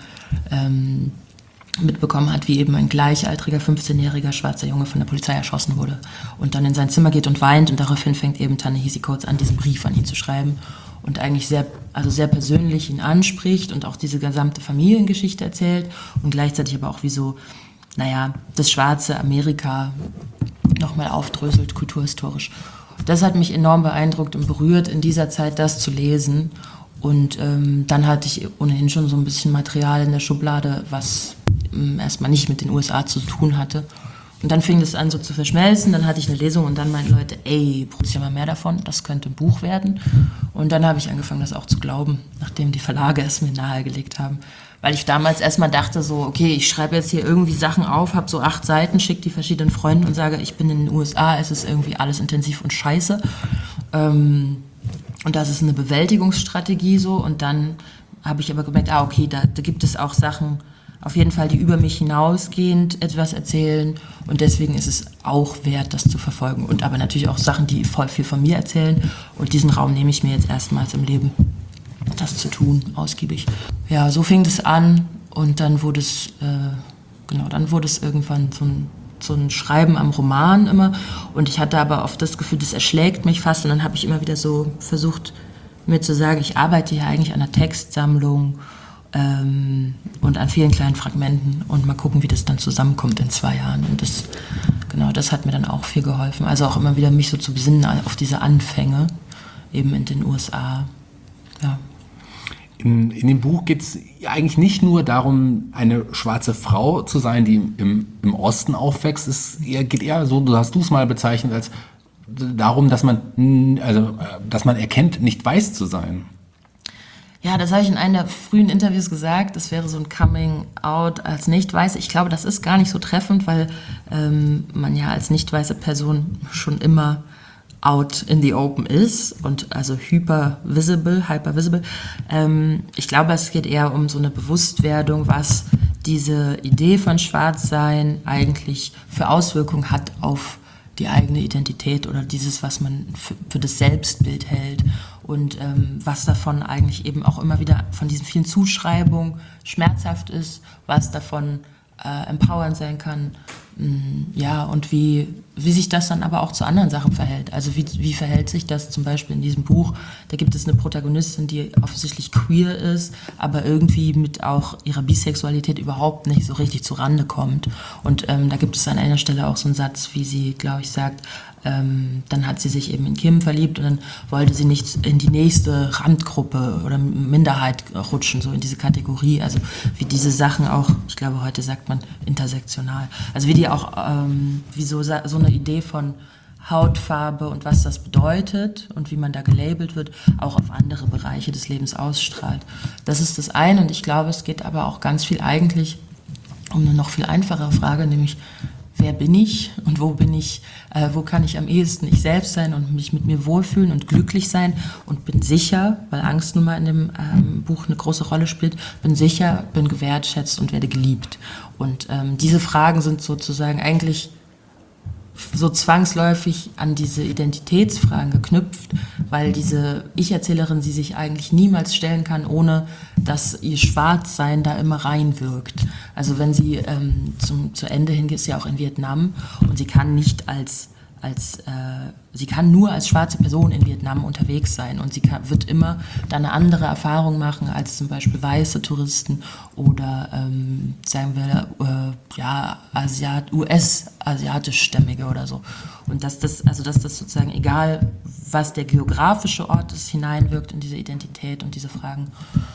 mitbekommen hat, wie eben ein gleichaltriger 15-jähriger schwarzer Junge von der Polizei erschossen wurde und dann in sein Zimmer geht und weint und daraufhin fängt eben Ta-Nehisi Coates an, diesen Brief an ihn zu schreiben und eigentlich sehr persönlich ihn anspricht und auch diese gesamte Familiengeschichte erzählt und gleichzeitig aber auch wie so, das schwarze Amerika nochmal aufdröselt, kulturhistorisch. Das hat mich enorm beeindruckt und berührt, in dieser Zeit das zu lesen und dann hatte ich ohnehin schon so ein bisschen Material in der Schublade, was erstmal nicht mit den USA zu tun hatte. Und dann fing das an so zu verschmelzen, dann hatte ich eine Lesung und dann meinten Leute, produzieren wir mehr davon, das könnte ein Buch werden. Und dann habe ich angefangen, das auch zu glauben, nachdem die Verlage es mir nahegelegt haben. Weil ich damals erstmal dachte so, okay, ich schreibe jetzt hier irgendwie Sachen auf, habe so 8 Seiten, schicke die verschiedenen Freunden und sage, ich bin in den USA, es ist irgendwie alles intensiv und scheiße. Und das ist eine Bewältigungsstrategie so. Und dann habe ich aber gemerkt, okay, da gibt es auch Sachen, auf jeden Fall, die über mich hinausgehend etwas erzählen und deswegen ist es auch wert, das zu verfolgen und aber natürlich auch Sachen, die voll viel von mir erzählen und diesen Raum nehme ich mir jetzt erstmals im Leben, das zu tun, ausgiebig. Ja, so fing das an und dann wurde es irgendwann so ein so ein Schreiben am Roman immer. Und ich hatte aber oft das Gefühl, das erschlägt mich fast. Und dann habe ich immer wieder so versucht, mir zu sagen, ich arbeite hier eigentlich an einer Textsammlung und an vielen kleinen Fragmenten und mal gucken, wie das dann zusammenkommt in 2 Jahren. Und das hat mir dann auch viel geholfen. Also auch immer wieder mich so zu besinnen auf diese Anfänge eben in den USA. Ja. In dem Buch geht es eigentlich nicht nur darum, eine schwarze Frau zu sein, die im Osten aufwächst. Es geht eher so, du hast es mal bezeichnet, als darum, dass man erkennt, nicht weiß zu sein. Ja, das habe ich in einem der frühen Interviews gesagt, das wäre so ein Coming-out als Nicht-Weiß. Ich glaube, das ist gar nicht so treffend, weil man ja als nicht-weiße Person schon immer out in the open ist und also hyper-visible. Ich glaube, es geht eher um so eine Bewusstwerdung, was diese Idee von Schwarzsein eigentlich für Auswirkungen hat auf die eigene Identität oder dieses, was man für das Selbstbild hält und was davon eigentlich eben auch immer wieder von diesen vielen Zuschreibungen schmerzhaft ist, was davon empowernd sein kann, ja, und wie sich das dann aber auch zu anderen Sachen verhält. Also wie verhält sich das zum Beispiel in diesem Buch? Da gibt es eine Protagonistin, die offensichtlich queer ist, aber irgendwie mit auch ihrer Bisexualität überhaupt nicht so richtig zu Rande kommt. Und da gibt es an einer Stelle auch so einen Satz, wie sie, glaube ich, sagt, dann hat sie sich eben in Kim verliebt und dann wollte sie nicht in die nächste Randgruppe oder Minderheit rutschen, so in diese Kategorie. Also wie diese Sachen auch, ich glaube, heute sagt man intersektional. Also wie die auch, wie so eine Idee von Hautfarbe und was das bedeutet und wie man da gelabelt wird, auch auf andere Bereiche des Lebens ausstrahlt. Das ist das eine und ich glaube, es geht aber auch ganz viel eigentlich um eine noch viel einfachere Frage, nämlich wer bin ich und wo bin ich, wo kann ich am ehesten ich selbst sein und mich mit mir wohlfühlen und glücklich sein und bin sicher, weil Angst nun mal in dem Buch eine große Rolle spielt, bin sicher, bin gewertschätzt und werde geliebt. Und diese Fragen sind sozusagen eigentlich so zwangsläufig an diese Identitätsfragen geknüpft, weil diese Ich-Erzählerin sie sich eigentlich niemals stellen kann, ohne dass ihr Schwarzsein da immer reinwirkt. Also wenn sie zu Ende hin ist sie auch in Vietnam und sie kann nicht sie kann nur als schwarze Person in Vietnam unterwegs sein und sie wird immer da eine andere Erfahrung machen als zum Beispiel weiße Touristen oder sagen wir US-asiatischstämmige oder so. Und dass das sozusagen, egal was der geografische Ort ist, hineinwirkt in diese Identität und diese Fragen,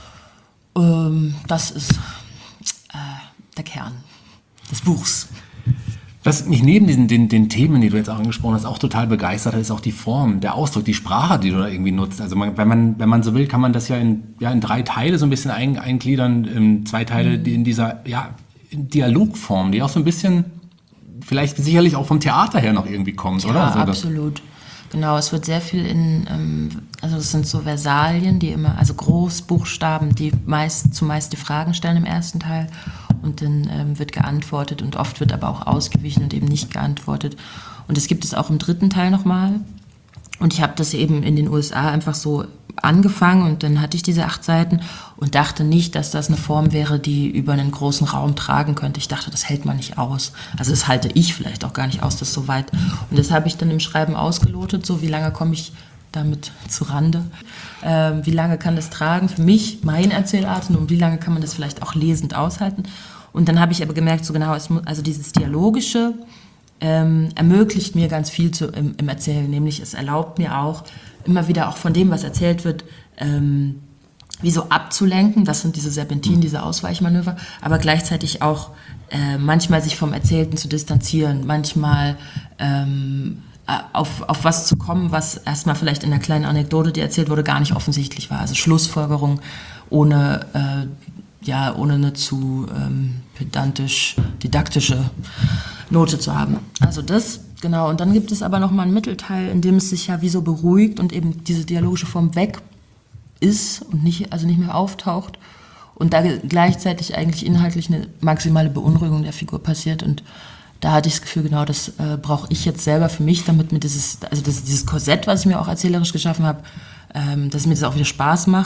das ist der Kern des Buchs. Was mich neben den Themen, die du jetzt auch angesprochen hast, auch total begeistert hat, ist auch die Form, der Ausdruck, die Sprache, die du da irgendwie nutzt. Also wenn man so will, kann man das ja in 3 Teile so ein bisschen eingliedern, 2 Teile, die in dieser Dialogform, die auch so ein bisschen vielleicht sicherlich auch vom Theater her noch irgendwie kommt, oder? Ja, absolut. Genau, es wird sehr viel also es sind so Versalien, die immer, also Großbuchstaben, die zumeist die Fragen stellen im ersten Teil und dann wird geantwortet und oft wird aber auch ausgewichen und eben nicht geantwortet. Und das gibt es auch im 3. Teil nochmal. Und ich habe das eben in den USA einfach so angefangen und dann hatte ich diese 8 Seiten und dachte nicht, dass das eine Form wäre, die über einen großen Raum tragen könnte. Ich dachte, das hält man nicht aus. Also das halte ich vielleicht auch gar nicht aus, das so weit. Und das habe ich dann im Schreiben ausgelotet, so wie lange komme ich damit zu Rande. Wie lange kann das tragen für mich, meine Erzählarten und wie lange kann man das vielleicht auch lesend aushalten. Und dann habe ich aber gemerkt, so genau, also dieses Dialogische ermöglicht mir ganz viel im Erzählen, nämlich es erlaubt mir auch, immer wieder auch von dem, was erzählt wird, wie so abzulenken. Das sind diese Serpentinen, diese Ausweichmanöver, aber gleichzeitig auch manchmal sich vom Erzählten zu distanzieren, manchmal auf was zu kommen, was erstmal vielleicht in einer kleinen Anekdote, die erzählt wurde, gar nicht offensichtlich war. Also Schlussfolgerung ohne eine zu pedantisch-didaktische Note zu haben. Also das, genau. Und dann gibt es aber noch mal einen Mittelteil, in dem es sich ja wie so beruhigt und eben diese dialogische Form weg ist und nicht mehr auftaucht und da gleichzeitig eigentlich inhaltlich eine maximale Beunruhigung der Figur passiert. Und da hatte ich das Gefühl, genau, das brauche ich jetzt selber für mich, damit mir dieses Korsett, was ich mir auch erzählerisch geschaffen habe, dass mir das auch wieder Spaß macht,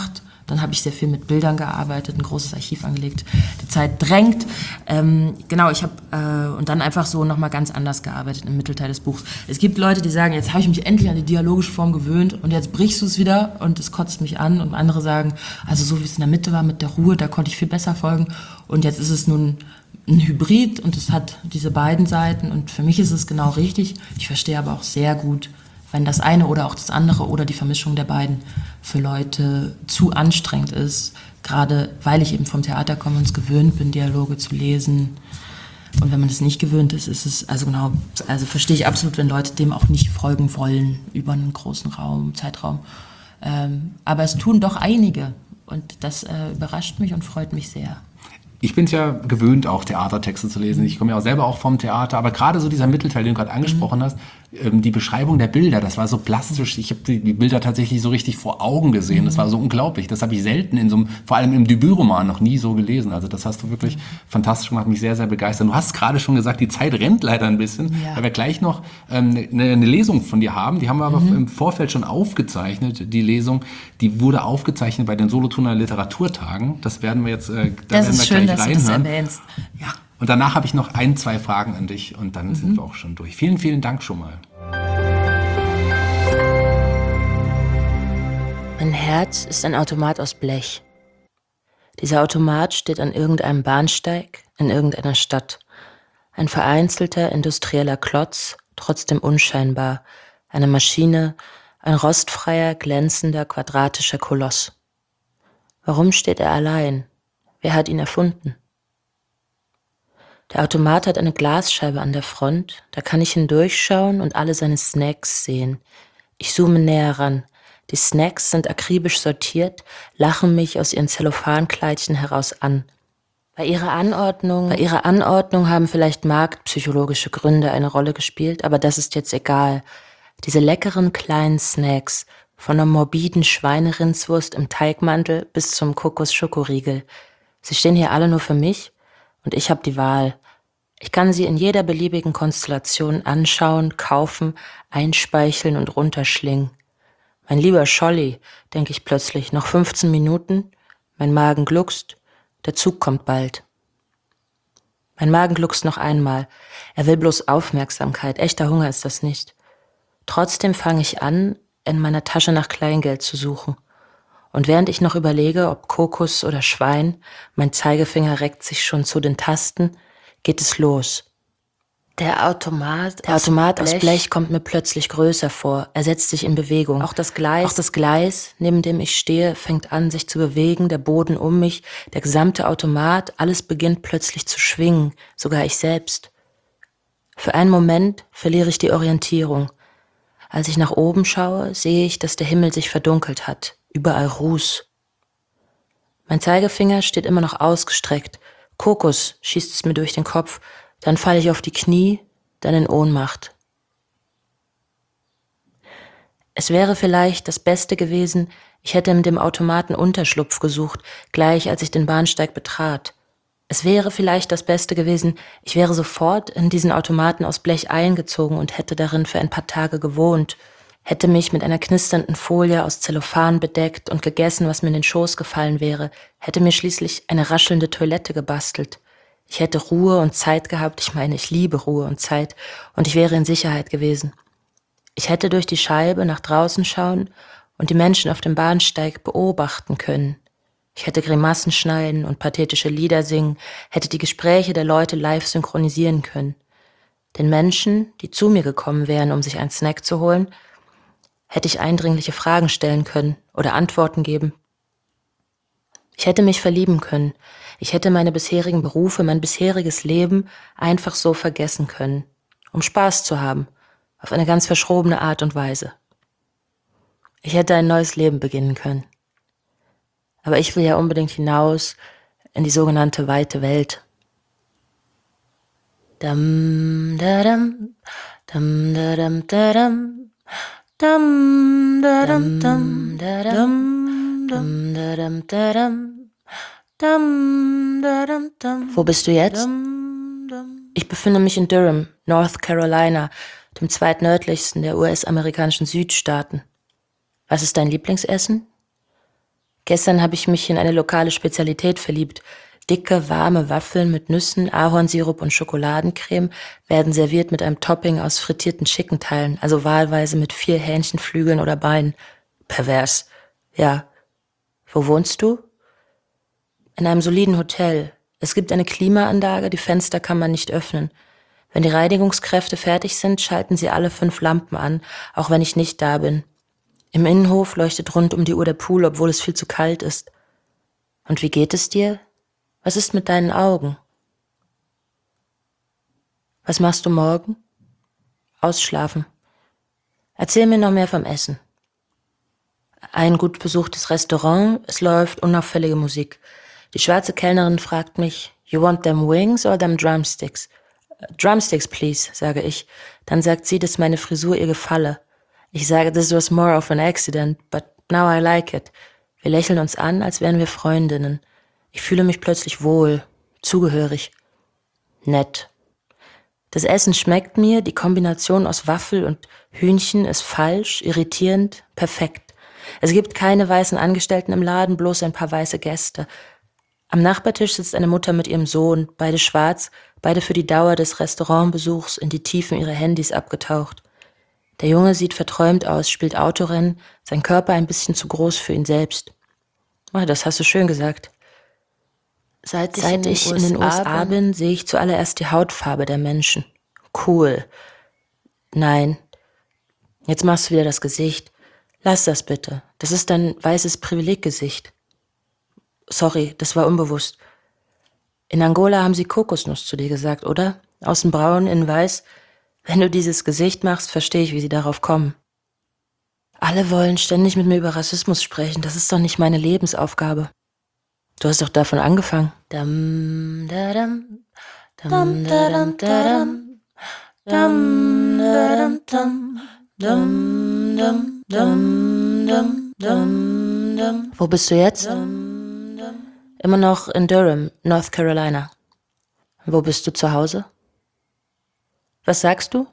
Dann habe ich sehr viel mit Bildern gearbeitet, ein großes Archiv angelegt. Die Zeit drängt. Genau, ich habe und dann einfach so nochmal ganz anders gearbeitet im Mittelteil des Buchs. Es gibt Leute, die sagen, jetzt habe ich mich endlich an die dialogische Form gewöhnt und jetzt brichst du es wieder und es kotzt mich an. Und andere sagen, also so wie es in der Mitte war mit der Ruhe, da konnte ich viel besser folgen. Und jetzt ist es nun ein Hybrid und es hat diese beiden Seiten. Und für mich ist es genau richtig. Ich verstehe aber auch sehr gut, wenn das eine oder auch das andere oder die Vermischung der beiden für Leute zu anstrengend ist, gerade weil ich eben vom Theater komme und es gewöhnt bin, Dialoge zu lesen. Und wenn man das nicht gewöhnt ist, ist es, also verstehe ich absolut, wenn Leute dem auch nicht folgen wollen über einen großen Zeitraum. Aber es tun doch einige und das überrascht mich und freut mich sehr. Ich bin es ja gewöhnt, auch Theatertexte zu lesen. Ich komme ja auch selber auch vom Theater, aber gerade so dieser Mittelteil, den du gerade angesprochen hast, die Beschreibung der Bilder, das war so plastisch. Ich habe die Bilder tatsächlich so richtig vor Augen gesehen. Das war so unglaublich. Das habe ich selten in so einem, vor allem im Debütroman, noch nie so gelesen. Also das hast du wirklich fantastisch gemacht, mich sehr, sehr begeistert. Du hast gerade schon gesagt, die Zeit rennt leider ein bisschen, weil wir gleich noch eine Lesung von dir haben. Die haben wir aber im Vorfeld schon aufgezeichnet. Die Lesung, die wurde aufgezeichnet bei den Solothurner Literaturtagen. Das werden wir jetzt das ist schön, gleich dass reinhören. du das erwähnst. Ja. Und danach habe ich noch 2 Fragen an dich und dann sind wir auch schon durch. Vielen, vielen Dank schon mal. Mein Herz ist ein Automat aus Blech. Dieser Automat steht an irgendeinem Bahnsteig in irgendeiner Stadt. Ein vereinzelter industrieller Klotz, trotzdem unscheinbar. Eine Maschine, ein rostfreier, glänzender, quadratischer Koloss. Warum steht er allein? Wer hat ihn erfunden? Der Automat hat eine Glasscheibe an der Front, da kann ich hindurchschauen und alle seine Snacks sehen. Ich zoome näher ran. Die Snacks sind akribisch sortiert, lachen mich aus ihren Zellophankleidchen heraus an. Bei ihrer Anordnung haben vielleicht marktpsychologische Gründe eine Rolle gespielt, aber das ist jetzt egal. Diese leckeren kleinen Snacks, von der morbiden Schweinerindswurst im Teigmantel bis zum Kokos-Schokoriegel. Sie stehen hier alle nur für mich und ich habe die Wahl. Ich kann sie in jeder beliebigen Konstellation anschauen, kaufen, einspeicheln und runterschlingen. Mein lieber Scholli, denke ich plötzlich, noch 15 Minuten, mein Magen gluckst, der Zug kommt bald. Mein Magen gluckst noch einmal, er will bloß Aufmerksamkeit, echter Hunger ist das nicht. Trotzdem fange ich an, in meiner Tasche nach Kleingeld zu suchen. Und während ich noch überlege, ob Kokos oder Schwein, mein Zeigefinger reckt sich schon zu den Tasten, geht es los. Der Automat aus Blech kommt mir plötzlich größer vor. Er setzt sich in Bewegung. Auch das Gleis, neben dem ich stehe, fängt an, sich zu bewegen. Der Boden um mich, der gesamte Automat, alles beginnt plötzlich zu schwingen. Sogar ich selbst. Für einen Moment verliere ich die Orientierung. Als ich nach oben schaue, sehe ich, dass der Himmel sich verdunkelt hat. Überall Ruß. Mein Zeigefinger steht immer noch ausgestreckt. Kokos schießt es mir durch den Kopf. Dann falle ich auf die Knie, dann in Ohnmacht. Es wäre vielleicht das Beste gewesen, ich hätte mit dem Automaten Unterschlupf gesucht, gleich als ich den Bahnsteig betrat. Es wäre vielleicht das Beste gewesen, ich wäre sofort in diesen Automaten aus Blech eingezogen und hätte darin für ein paar Tage gewohnt, hätte mich mit einer knisternden Folie aus Zellophan bedeckt und gegessen, was mir in den Schoß gefallen wäre, hätte mir schließlich eine raschelnde Toilette gebastelt. Ich hätte Ruhe und Zeit gehabt, ich liebe Ruhe und Zeit, und ich wäre in Sicherheit gewesen. Ich hätte durch die Scheibe nach draußen schauen und die Menschen auf dem Bahnsteig beobachten können. Ich hätte Grimassen schneiden und pathetische Lieder singen, hätte die Gespräche der Leute live synchronisieren können. Den Menschen, die zu mir gekommen wären, um sich einen Snack zu holen, hätte ich eindringliche Fragen stellen können oder Antworten geben. Ich hätte mich verlieben können. Ich hätte meine bisherigen Berufe, mein bisheriges Leben einfach so vergessen können, um Spaß zu haben, auf eine ganz verschrobene Art und Weise. Ich hätte ein neues Leben beginnen können. Aber ich will ja unbedingt hinaus in die sogenannte weite Welt. Dam da dam, dam da dam da dam, dam da dam dam da dam, dam da dam da dam. Wo bist du jetzt? Ich befinde mich in Durham, North Carolina, dem zweitnördlichsten der US-amerikanischen Südstaaten. Was ist dein Lieblingsessen? Gestern habe ich mich in eine lokale Spezialität verliebt. Dicke, warme Waffeln mit Nüssen, Ahornsirup und Schokoladencreme werden serviert mit einem Topping aus frittierten Chickenteilen, also wahlweise mit 4 Hähnchenflügeln oder Beinen. Pervers. Ja. Wo wohnst du? In einem soliden Hotel. Es gibt eine Klimaanlage, die Fenster kann man nicht öffnen. Wenn die Reinigungskräfte fertig sind, schalten sie alle 5 Lampen an, auch wenn ich nicht da bin. Im Innenhof leuchtet rund um die Uhr der Pool, obwohl es viel zu kalt ist. Und wie geht es dir? Was ist mit deinen Augen? Was machst du morgen? Ausschlafen. Erzähl mir noch mehr vom Essen. Ein gut besuchtes Restaurant, es läuft unauffällige Musik. Die schwarze Kellnerin fragt mich, you want them wings or them drumsticks? Drumsticks, please, sage ich. Dann sagt sie, dass meine Frisur ihr gefalle. Ich sage, this was more of an accident, but now I like it. Wir lächeln uns an, als wären wir Freundinnen. Ich fühle mich plötzlich wohl, zugehörig. Nett. Das Essen schmeckt mir, die Kombination aus Waffel und Hühnchen ist falsch, irritierend, perfekt. Es gibt keine weißen Angestellten im Laden, bloß ein paar weiße Gäste. Am Nachbartisch sitzt eine Mutter mit ihrem Sohn, beide schwarz, beide für die Dauer des Restaurantbesuchs in die Tiefen ihrer Handys abgetaucht. Der Junge sieht verträumt aus, spielt Autorennen, sein Körper ein bisschen zu groß für ihn selbst. Oh, das hast du schön gesagt. Seit ich in den USA bin, sehe ich zuallererst die Hautfarbe der Menschen. Cool. Nein. Jetzt machst du wieder das Gesicht. Lass das bitte. Das ist dein weißes Privileggesicht. Sorry, das war unbewusst. In Angola haben sie Kokosnuss zu dir gesagt, oder? Außen braun, innen weiß. Wenn du dieses Gesicht machst, verstehe ich, wie sie darauf kommen. Alle wollen ständig mit mir über Rassismus sprechen. Das ist doch nicht meine Lebensaufgabe. Du hast doch davon angefangen. Dum, da, dum, dum, da, dum, da, dum, dum, da, dum, dum, dum, dum, dum, dum, dum, dum. Wo bist du jetzt? Immer noch in Durham, North Carolina. Wo bist du zu Hause? Was sagst du?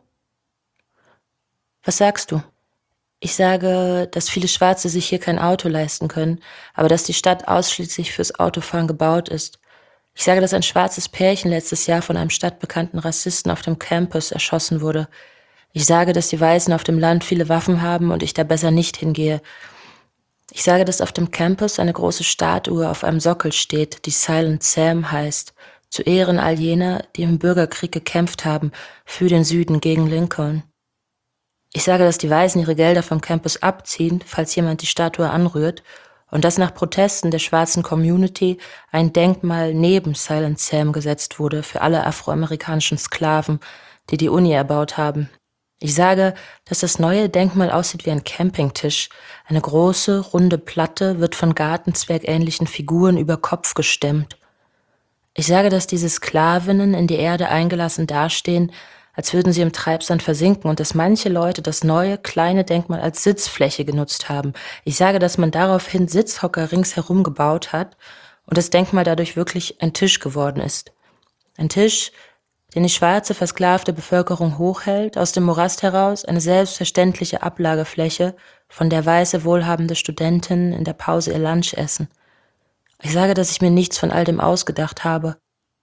Was sagst du? Ich sage, dass viele Schwarze sich hier kein Auto leisten können, aber dass die Stadt ausschließlich fürs Autofahren gebaut ist. Ich sage, dass ein schwarzes Pärchen letztes Jahr von einem stadtbekannten Rassisten auf dem Campus erschossen wurde. Ich sage, dass die Weißen auf dem Land viele Waffen haben und ich da besser nicht hingehe. Ich sage, dass auf dem Campus eine große Statue auf einem Sockel steht, die Silent Sam heißt, zu Ehren all jener, die im Bürgerkrieg gekämpft haben, für den Süden gegen Lincoln. Ich sage, dass die Weißen ihre Gelder vom Campus abziehen, falls jemand die Statue anrührt, und dass nach Protesten der schwarzen Community ein Denkmal neben Silent Sam gesetzt wurde für alle afroamerikanischen Sklaven, die die Uni erbaut haben. Ich sage, dass das neue Denkmal aussieht wie ein Campingtisch. Eine große, runde Platte wird von gartenzwergähnlichen Figuren über Kopf gestemmt. Ich sage, dass diese Sklavinnen in die Erde eingelassen dastehen, als würden sie im Treibsand versinken und dass manche Leute das neue, kleine Denkmal als Sitzfläche genutzt haben. Ich sage, dass man daraufhin Sitzhocker ringsherum gebaut hat und das Denkmal dadurch wirklich ein Tisch geworden ist. Ein Tisch, den die schwarze, versklavte Bevölkerung hochhält, aus dem Morast heraus eine selbstverständliche Ablagefläche, von der weiße, wohlhabende Studentinnen in der Pause ihr Lunch essen. Ich sage, dass ich mir nichts von all dem ausgedacht habe.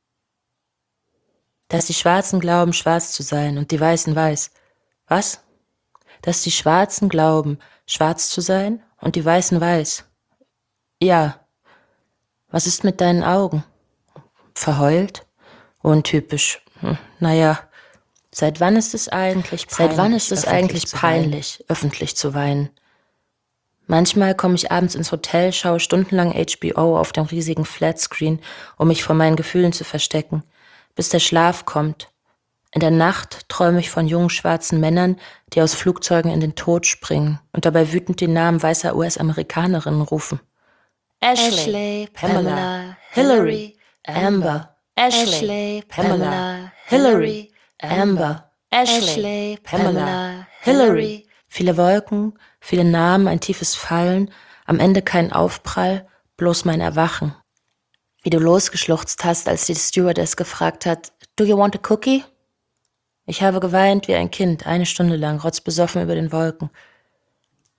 Dass die Schwarzen glauben, schwarz zu sein und die Weißen weiß. Was? Dass die Schwarzen glauben, schwarz zu sein und die Weißen weiß. Ja. Was ist mit deinen Augen? Verheult? Untypisch. Naja. Seit wann ist es eigentlich peinlich, öffentlich zu weinen? Manchmal komme ich abends ins Hotel, schaue stundenlang HBO auf dem riesigen Flatscreen, um mich vor meinen Gefühlen zu verstecken, bis der Schlaf kommt. In der Nacht träume ich von jungen schwarzen Männern, die aus Flugzeugen in den Tod springen und dabei wütend die Namen weißer US-Amerikanerinnen rufen. Ashley, Pamela, Hillary, Amber. Ashley, Pamela, Hillary, Amber. Ashley, Pamela, Hillary. Viele Wolken, viele Namen, ein tiefes Fallen, am Ende kein Aufprall, bloß mein Erwachen. Wie du losgeschluchzt hast, als die Stewardess gefragt hat, "Do you want a cookie?" Ich habe geweint wie ein Kind, 1 Stunde lang, rotzbesoffen über den Wolken.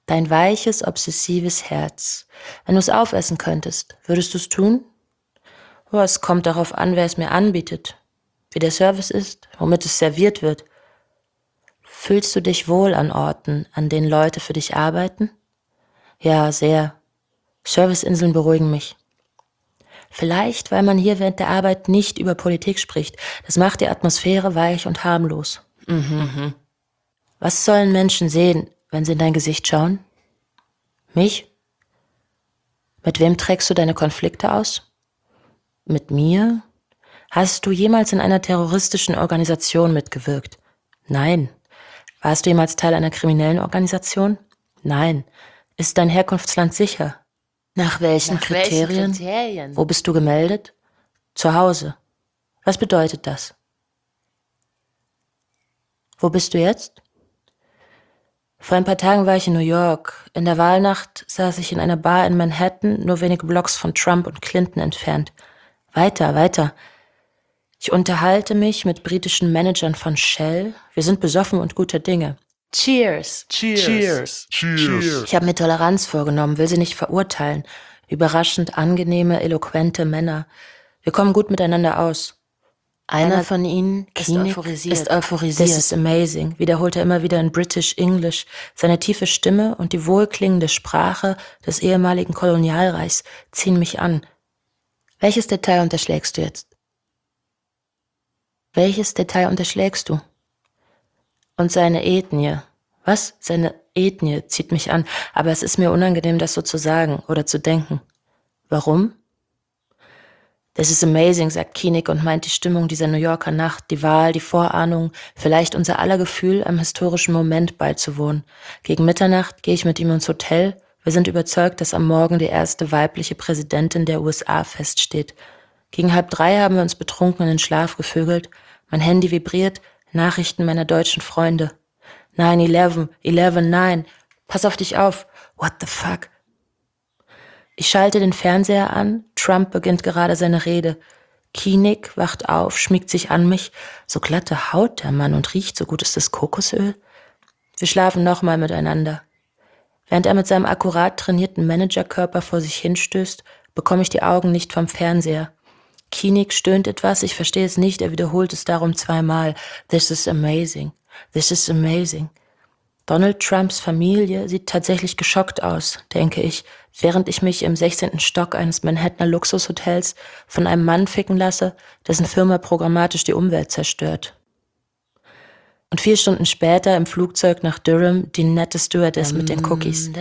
Dein weiches, obsessives Herz. Wenn du es aufessen könntest, würdest du es tun? Oh, es kommt darauf an, wer es mir anbietet, wie der Service ist, womit es serviert wird. Fühlst du dich wohl an Orten, an denen Leute für dich arbeiten? Ja, sehr. Serviceinseln beruhigen mich. Vielleicht, weil man hier während der Arbeit nicht über Politik spricht. Das macht die Atmosphäre weich und harmlos. Was sollen Menschen sehen, wenn sie in dein Gesicht schauen? Mich? Mit wem trägst du deine Konflikte aus? Mit mir? Hast du jemals in einer terroristischen Organisation mitgewirkt? Nein. Warst du jemals Teil einer kriminellen Organisation? Nein. Ist dein Herkunftsland sicher? Nach welchen Kriterien? Wo bist du gemeldet? Zu Hause. Was bedeutet das? Wo bist du jetzt? Vor ein paar Tagen war ich in New York. In der Wahlnacht saß ich in einer Bar in Manhattan, nur wenige Blocks von Trump und Clinton entfernt. Weiter. Ich unterhalte mich mit britischen Managern von Shell. Wir sind besoffen und guter Dinge. Cheers. Ich habe mir Toleranz vorgenommen, will sie nicht verurteilen. Überraschend angenehme, eloquente Männer. Wir kommen gut miteinander aus. Einer von ihnen ist euphorisiert. This is amazing, wiederholt er immer wieder in British English. Seine tiefe Stimme und die wohlklingende Sprache des ehemaligen Kolonialreichs ziehen mich an. Welches Detail unterschlägst du jetzt? Und seine Ethnie. Was? Seine Ethnie zieht mich an, aber es ist mir unangenehm, das so zu sagen oder zu denken. Warum? This is amazing, sagt Kienig und meint die Stimmung dieser New Yorker Nacht, die Wahl, die Vorahnung, vielleicht unser aller Gefühl, einem historischen Moment beizuwohnen. Gegen Mitternacht gehe ich mit ihm ins Hotel. Wir sind überzeugt, dass am Morgen die erste weibliche Präsidentin der USA feststeht. Gegen 2:30 haben wir uns betrunken in den Schlaf gevögelt. Mein Handy vibriert, Nachrichten meiner deutschen Freunde. 9/11, 11/9, pass auf dich auf. What the fuck? Ich schalte den Fernseher an, Trump beginnt gerade seine Rede. Kienig wacht auf, schmiegt sich an mich. So glatte Haut der Mann und riecht so gut, ist das Kokosöl? Wir schlafen nochmal miteinander. Während er mit seinem akkurat trainierten Managerkörper vor sich hinstößt, bekomme ich die Augen nicht vom Fernseher. Kienig stöhnt etwas, ich verstehe es nicht, er wiederholt es darum 2-mal. This is amazing. This is amazing. Donald Trumps Familie sieht tatsächlich geschockt aus, denke ich, während ich mich im 16. Stock eines Manhattaner Luxushotels von einem Mann ficken lasse, dessen Firma programmatisch die Umwelt zerstört. Und 4 Stunden später im Flugzeug nach Durham die nette Stewardess mit den Cookies.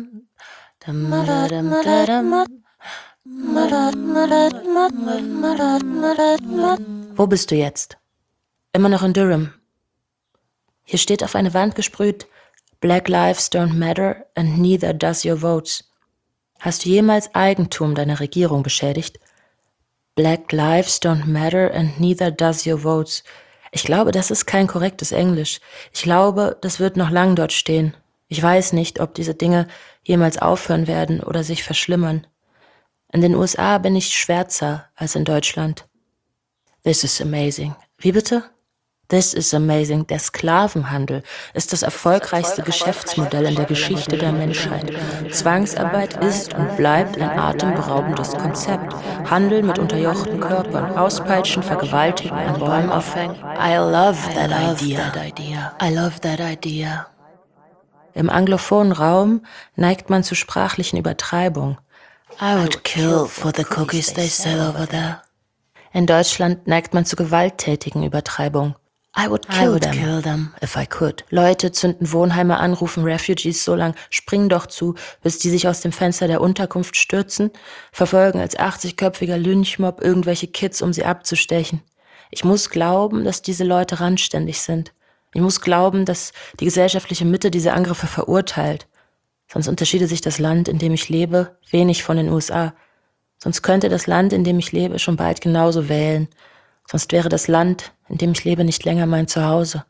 Wo bist du jetzt? Immer noch in Durham. Hier steht auf eine Wand gesprüht: Black lives don't matter and neither does your votes. Hast du jemals Eigentum deiner Regierung beschädigt? Black lives don't matter and neither does your votes. Ich glaube, das ist kein korrektes Englisch. Ich glaube, das wird noch lang dort stehen. Ich weiß nicht, ob diese Dinge jemals aufhören werden oder sich verschlimmern. In den USA bin ich schwärzer als in Deutschland. This is amazing. Wie bitte? This is amazing. Der Sklavenhandel ist das erfolgreichste Geschäftsmodell in der Geschichte der Menschheit. Zwangsarbeit ist und bleibt ein atemberaubendes Konzept. Handel mit unterjochten Körpern, Auspeitschen, Vergewaltigen, an Bäumen aufhängen. I love that idea. I love that idea. Im anglophonen Raum neigt man zu sprachlichen Übertreibungen. I would kill for the cookies they sell over there. In Deutschland neigt man zu gewalttätigen Übertreibungen. I would kill them if I could. Leute zünden Wohnheime an, rufen Refugees so lang, springen doch zu, bis die sich aus dem Fenster der Unterkunft stürzen, verfolgen als 80-köpfiger Lynchmob irgendwelche Kids, um sie abzustechen. Ich muss glauben, dass diese Leute randständig sind. Ich muss glauben, dass die gesellschaftliche Mitte diese Angriffe verurteilt. Sonst unterschiede sich das Land, in dem ich lebe, wenig von den USA. Sonst könnte das Land, in dem ich lebe, schon bald genauso wählen. Sonst wäre das Land, in dem ich lebe, nicht länger mein Zuhause.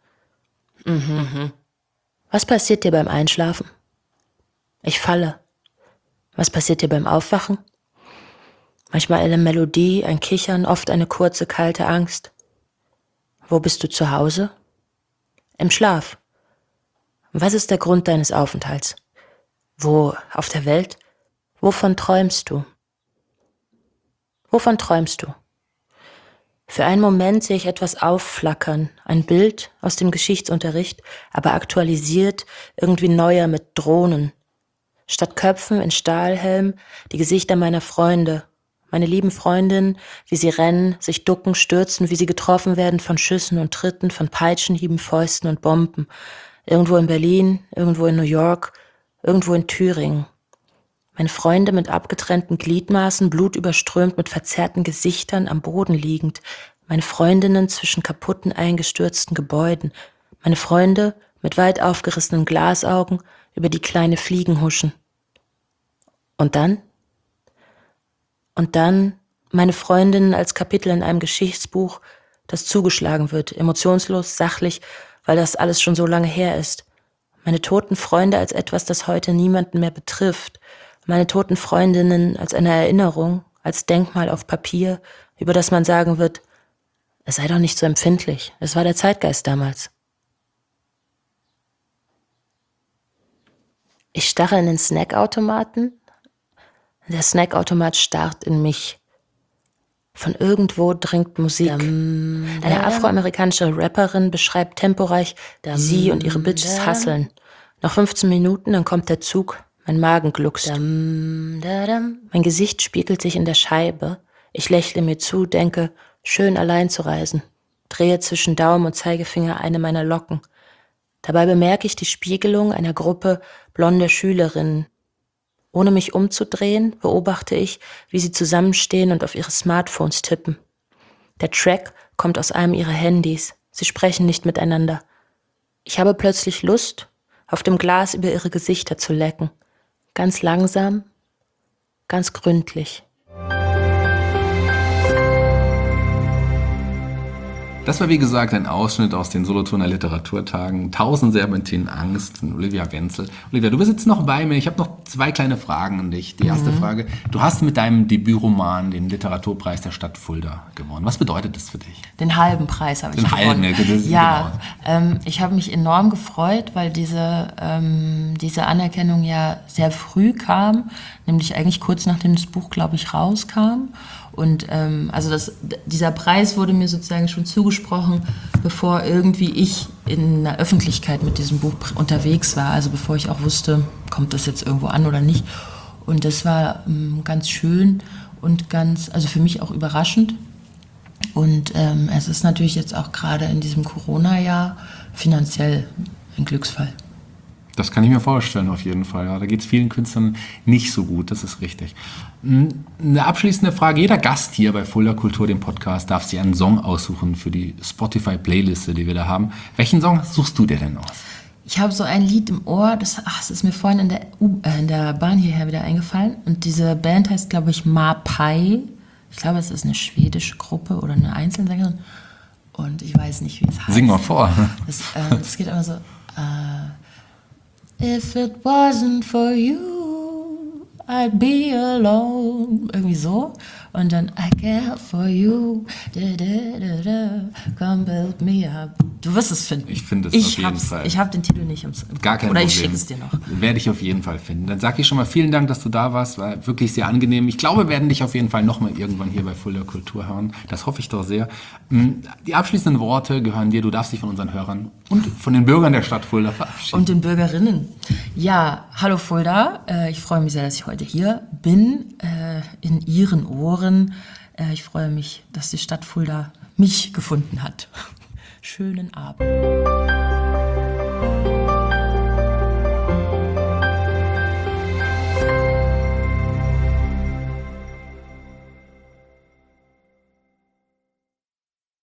Was passiert dir beim Einschlafen? Ich falle. Was passiert dir beim Aufwachen? Manchmal eine Melodie, ein Kichern, oft eine kurze, kalte Angst. Wo bist du zu Hause? Im Schlaf. Was ist der Grund deines Aufenthalts? Wo auf der Welt? Wovon träumst du? Wovon träumst du? Für einen Moment sehe ich etwas aufflackern, ein Bild aus dem Geschichtsunterricht, aber aktualisiert, irgendwie neuer mit Drohnen. Statt Köpfen in Stahlhelm die Gesichter meiner Freunde, meine lieben Freundinnen, wie sie rennen, sich ducken, stürzen, wie sie getroffen werden von Schüssen und Tritten, von Peitschenhieben, Fäusten und Bomben. Irgendwo in Berlin, irgendwo in New York, irgendwo in Thüringen. Meine Freunde mit abgetrennten Gliedmaßen, blutüberströmt, mit verzerrten Gesichtern am Boden liegend. Meine Freundinnen zwischen kaputten, eingestürzten Gebäuden. Meine Freunde mit weit aufgerissenen Glasaugen, über die kleine Fliegen huschen. Und dann meine Freundinnen als Kapitel in einem Geschichtsbuch, das zugeschlagen wird, emotionslos, sachlich, weil das alles schon so lange her ist. Meine toten Freunde als etwas, das heute niemanden mehr betrifft. Meine toten Freundinnen als eine Erinnerung, als Denkmal auf Papier, über das man sagen wird, es sei doch nicht so empfindlich, es war der Zeitgeist damals. Ich starre in den Snackautomaten. Der Snackautomat starrt in mich. Von irgendwo dringt Musik. Eine afroamerikanische Rapperin beschreibt temporeich, wie sie und ihre Bitches hustlen. Noch 15 Minuten, dann kommt der Zug. Mein Magen gluckst. Mein Gesicht spiegelt sich in der Scheibe. Ich lächle mir zu, denke, schön allein zu reisen. Drehe zwischen Daumen und Zeigefinger eine meiner Locken. Dabei bemerke ich die Spiegelung einer Gruppe blonder Schülerinnen. Ohne mich umzudrehen, beobachte ich, wie sie zusammenstehen und auf ihre Smartphones tippen. Der Track kommt aus einem ihrer Handys. Sie sprechen nicht miteinander. Ich habe plötzlich Lust, auf dem Glas über ihre Gesichter zu lecken. Ganz langsam, ganz gründlich. Das war wie gesagt ein Ausschnitt aus den Solothurner Literaturtagen 1000 Serpentinen Angst von Olivia Wenzel. Olivia, du bist jetzt noch bei mir. Ich habe noch 2 kleine Fragen an dich. Die erste Frage, du hast mit deinem Debütroman den Literaturpreis der Stadt Fulda gewonnen. Was bedeutet das für dich? Den halben Preis habe ich gewonnen. Ich habe mich enorm gefreut, weil diese Anerkennung ja sehr früh kam, nämlich eigentlich kurz nachdem das Buch, glaube ich, rauskam. Und dieser Preis wurde mir sozusagen schon zugesprochen, bevor irgendwie ich in der Öffentlichkeit mit diesem Buch unterwegs war. Also bevor ich auch wusste, kommt das jetzt irgendwo an oder nicht. Und das war ganz schön und also für mich auch überraschend. Und es ist natürlich jetzt auch gerade in diesem Corona-Jahr finanziell ein Glücksfall. Das kann ich mir vorstellen, auf jeden Fall. Ja, da geht es vielen Künstlern nicht so gut, das ist richtig. Eine abschließende Frage. Jeder Gast hier bei Fulda Kultur, dem Podcast, darf sich einen Song aussuchen für die Spotify-Playliste, die wir da haben. Welchen Song suchst du dir denn aus? Ich habe so ein Lied im Ohr, das ist mir vorhin in der Bahn hierher wieder eingefallen. Und diese Band heißt, glaube ich, Mapai. Ich glaube, es ist eine schwedische Gruppe oder eine Einzelsängerin. Und ich weiß nicht, wie es heißt. Sing mal vor. Das geht immer so... If it wasn't for you, I'd be alone. Irgendwie so. Und dann I care for you. Come build me up. Du wirst es finden. Ich finde es auf jeden Fall. Ich habe den Titel nicht im Gar kein Problem. Oder ich schicke es dir noch. Werde ich auf jeden Fall finden. Dann sage ich schon mal vielen Dank, dass du da warst. War wirklich sehr angenehm. Ich glaube, wir werden dich auf jeden Fall noch mal irgendwann hier bei Fulda Kultur hören. Das hoffe ich doch sehr. Die abschließenden Worte gehören dir. Du darfst dich von unseren Hörern und von den Bürgern der Stadt Fulda verabschieden. Und den Bürgerinnen. Ja, hallo Fulda. Ich freue mich sehr, dass ich heute hier bin, in Ihren Ohren. Ich freue mich, dass die Stadt Fulda mich gefunden hat. Schönen Abend.